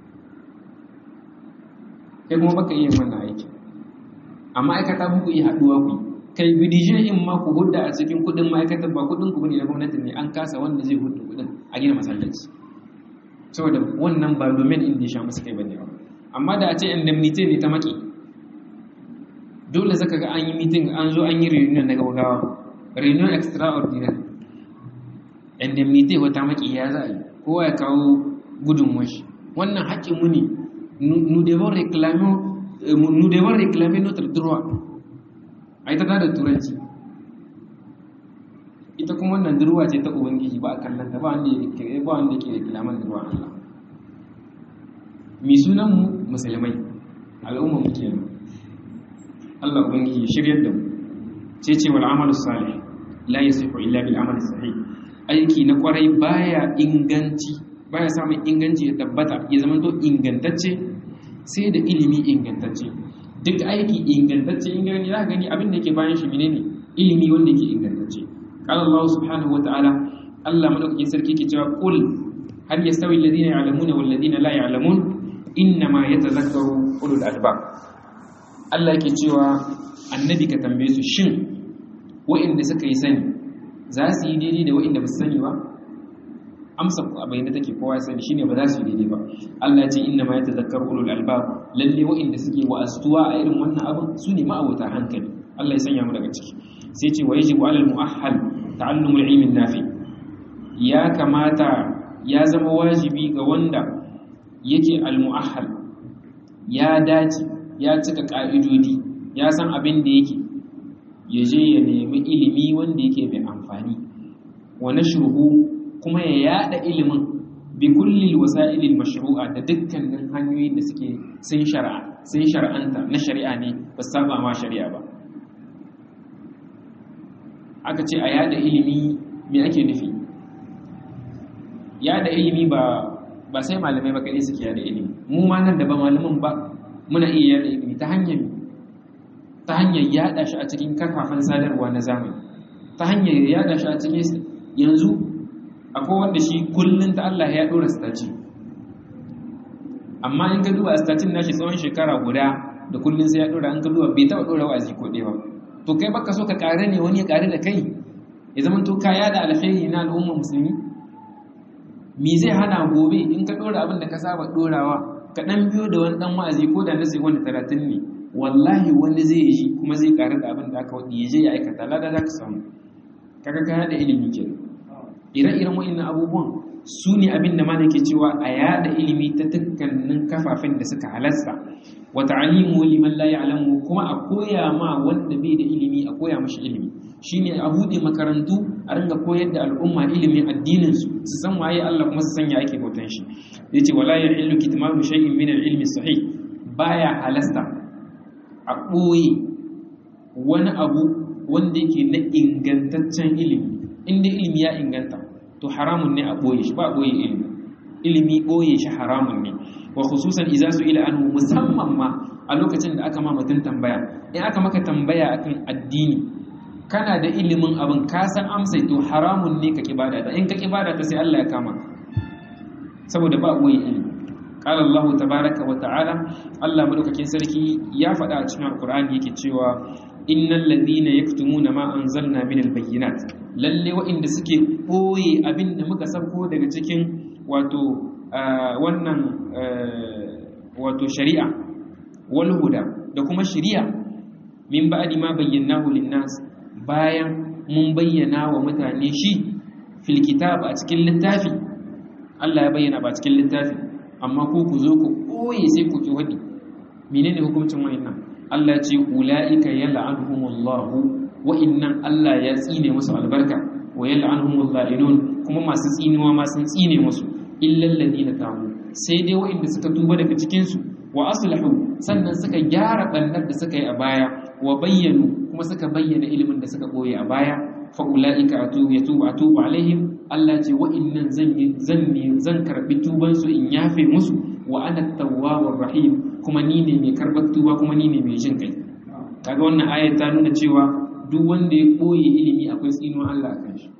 S1: kai kuma baka iya wannan aiki amma aikata muku iya haɗuwa ku kai bidijin in ma ku hudda a cikin kuɗin ma'aikatar ba kuɗin ku bane na gwamnati ne an kasa wanda zai hudda kuɗin a gina masallaci saboda wannan ba domin in da ya sha musu kai bane ba amma da a ce indemnity ne ta maki dole zaka ga an yi meeting an zo an yi reunion na gaggawa reunion extraordinary indemnity wata maki ya za a yi kowa ya kawo gudunmuwar shi wannan haƙƙin mu ne nous devons réclamer nous devons réclamer notre droit ai ta da turanci ita kuma wannan durwa ce ta ubangiji ba a kallon ta ba wanda yake ba wanda yake reklaman durwa Allah mi sunan mu musulmai al'umma mu kenan Allah ubangiji shiryar da mu ce ce wal amalu salih la yasihu illa bil amali sahih aiki na kwarai baya inganci baya samun inganci ya tabbata ya zama to ingantacce sai da ilimi ingantacce duk aiki ingantacce inganci za ka gani abin da yake bayan shi menene ilimi wanda yake ingantacce qala Allah subhanahu wataala Allah madaukakin sarki ke cewa qul hal yastawi alladhina ya'lamuna wal ladina la ya'lamun inma yatadhakkaru ulul albab Allah yake cewa annabi ka tambaye su shin wa'inda suka yi sani za su yi daidai da wa'inda ba su sani ba amsa a bayyana take kowa sani shine ba za su yi daidai ba Allah ya ce inna ma yatadhakkaru ulul albab lalle wa'inda suke wa'astuwa a irin wannan abin su ne ma'abota hankali Allah ya sanya mu daga ciki sai ce wa yajibu alal mu'ahhal ta'allumul ilmi nafi ya kamata ya zama wajibi ga wanda yake al mu'ahhal ya dace ya cika ƙa'idodi ya san abin da yake ya je ya nemi ilimi wanda yake mai amfani wa nashruhu kuma ya yada ilimin bi kulli wasa'ilil mashru'a da dukkanin hanyoyin da suke sun shar'a sun shar'anta na shari'a ne ba saba ma shari'a ba aka ce a yada ilimi me ake nufi yada ilimi ba ba sai malamai ba kai suke yada ilimi mu ma nan da ba malamin ba muna iya yada ilimi ta hanyar ta hanyar yada shi a cikin kafafen sadarwa na zamani ta hanyar yada shi a cikin yanzu akwai wanda shi kullun ta Allah ya dora staci amma in ka duba stacin nashi tsawon shekara guda da kullun sai ya dora an ka duba bai taba dora wa'azi ko ɗaya ba to kai baka so ka kare ne wani ya kare da kai ya zama to ka yada alkhairi na al'umma musulmi me zai hana gobe in ka dora abin da ka saba dorawa ka dan biyo da wani dan wa'azi ko da nasi wanda talatin ne wallahi wani zai yi kuma zai karu da abin da aka wadi ya je ya aikata lada za ka samu kaga ka yada ilimi ke ire-iren wa'annan abubuwan su ne abin da malaka cewa a yada ilimi ta dukkanin kafafen da suka halasta wa ta'limu liman la ya'lamu kuma a koya ma wanda bai da ilimi a koya mashi ilimi shine a bude makarantu a ringa koyar da al'umma ilimin addinin su su san waye Allah kuma su san ya ake bautan shi yace wala yahillu kitmanu shay'in min al-ilmi sahih baya halasta a ɓoye wani abu wanda yake na ingantaccen ilimi. Inda ilimi ya inganta to haramun ne a ɓoye shi, ba a ɓoye ilimi. Ilimi ɓoye shi haramun ne, wa khususan iza su ila anhu, musamman ma a lokacin da aka ma mutum tambaya. In aka maka tambaya akan addini kana da ilimin abin ka san amsa, to haramun ne ka kibada ta. In ka kibada ta sai Allah ya kama, saboda ba ɓoye ilimi. qala Allah tabaaraka wa ta'ala, Allah madaukakin sarki ya faɗa a cikin Alqur'ani yake cewa innal ladhina yaktumuna ma anzalna minal bayyinat, lalle wa'inda suke ɓoye abinda muka sauko daga cikin wato wannan wato shari'a wal huda da kuma shari'a, min ba'di ma bayyanahu lin-nas, bayan mun bayyana wa mutane shi fil kitab, a cikin littafi. Allah ya bayyana ba cikin littafi, amma ko ku zo ku ɓoye sai ku ki wadi. Menene hukuncin wa'innan? Allah ce ulaika yal'anuhumullahu, wa'innan Allah ya tsine musu albarka, wa yal'anuhumul la'inun, kuma masu tsinewa ma sun tsine musu, illal ladina tabu, sai dai wa'inda suka tuba daga cikin su, wa aslahu, sannan suka gyara bannar da suka yi a baya, wa bayyanu, kuma suka bayyana ilimin da suka boye a baya, fa ulaika atubu yatubu atubu alaihim, Allah ce wa'innan zan zan zan karbi tuban su in yafe musu, wa ana tawwabur rahim, kuma ni ne mai karbar tuba, kuma ni ne mai jin kai. Kaga wannan ayat ta nuna cewa duk wanda ya boye ilimi akwai tsinuwa Allah akan shi.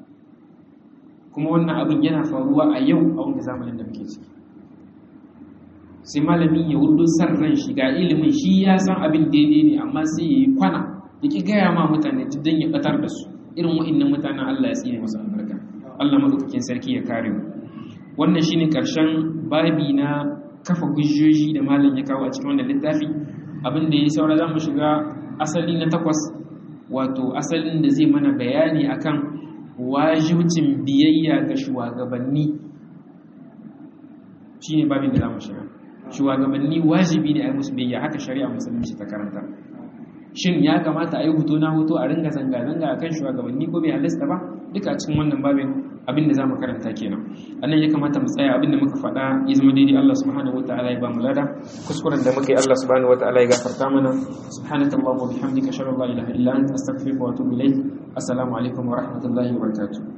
S1: Kuma wannan abin yana faruwa a yau a wanda zamanin da muke ciki. Sai malami ya wudo san ran shi ga ilimin, shi ya san abin daidai ne, amma sai ya yi kwana ya ki gaya ma mutane don ya batar da su. Irin wa'innan mutanen Allah ya tsine masu albarka. Allah madaukakin sarki ya kare mu. Wannan shine karshen babi na kafa hujjoji da malam ya kawo a cikin wannan littafi. Abin da ya saura zamu shiga asali na takwas, wato asalin da zai mana bayani akan wajibcin biyayya ga shugabanni. Shine babin da zamu shiga. Shugabanni wajibi ne a yi musu biyayya, haka shari'a musulunci ta karanta. Shin ya kamata a yi hutu na hutu a ringa zanga-zanga akan shugabanni ko bai halasta ba? Duka a cikin wannan babin abin da za mu karanta kenan. Annan ya kamata mu tsaya, abin da muka faɗa ya zama daidai, Allah subhanahu wataala ya ba mu lada. Kuskuren da muka yi Allah subhanahu wataala ya gafarta mana. Subhanakallahumma wa bihamdika, ashhadu an la ilaha illa anta, astaghfiruka wa atubu ilayk. Assalamu alaikum wa rahmatullahi wa barakatuh.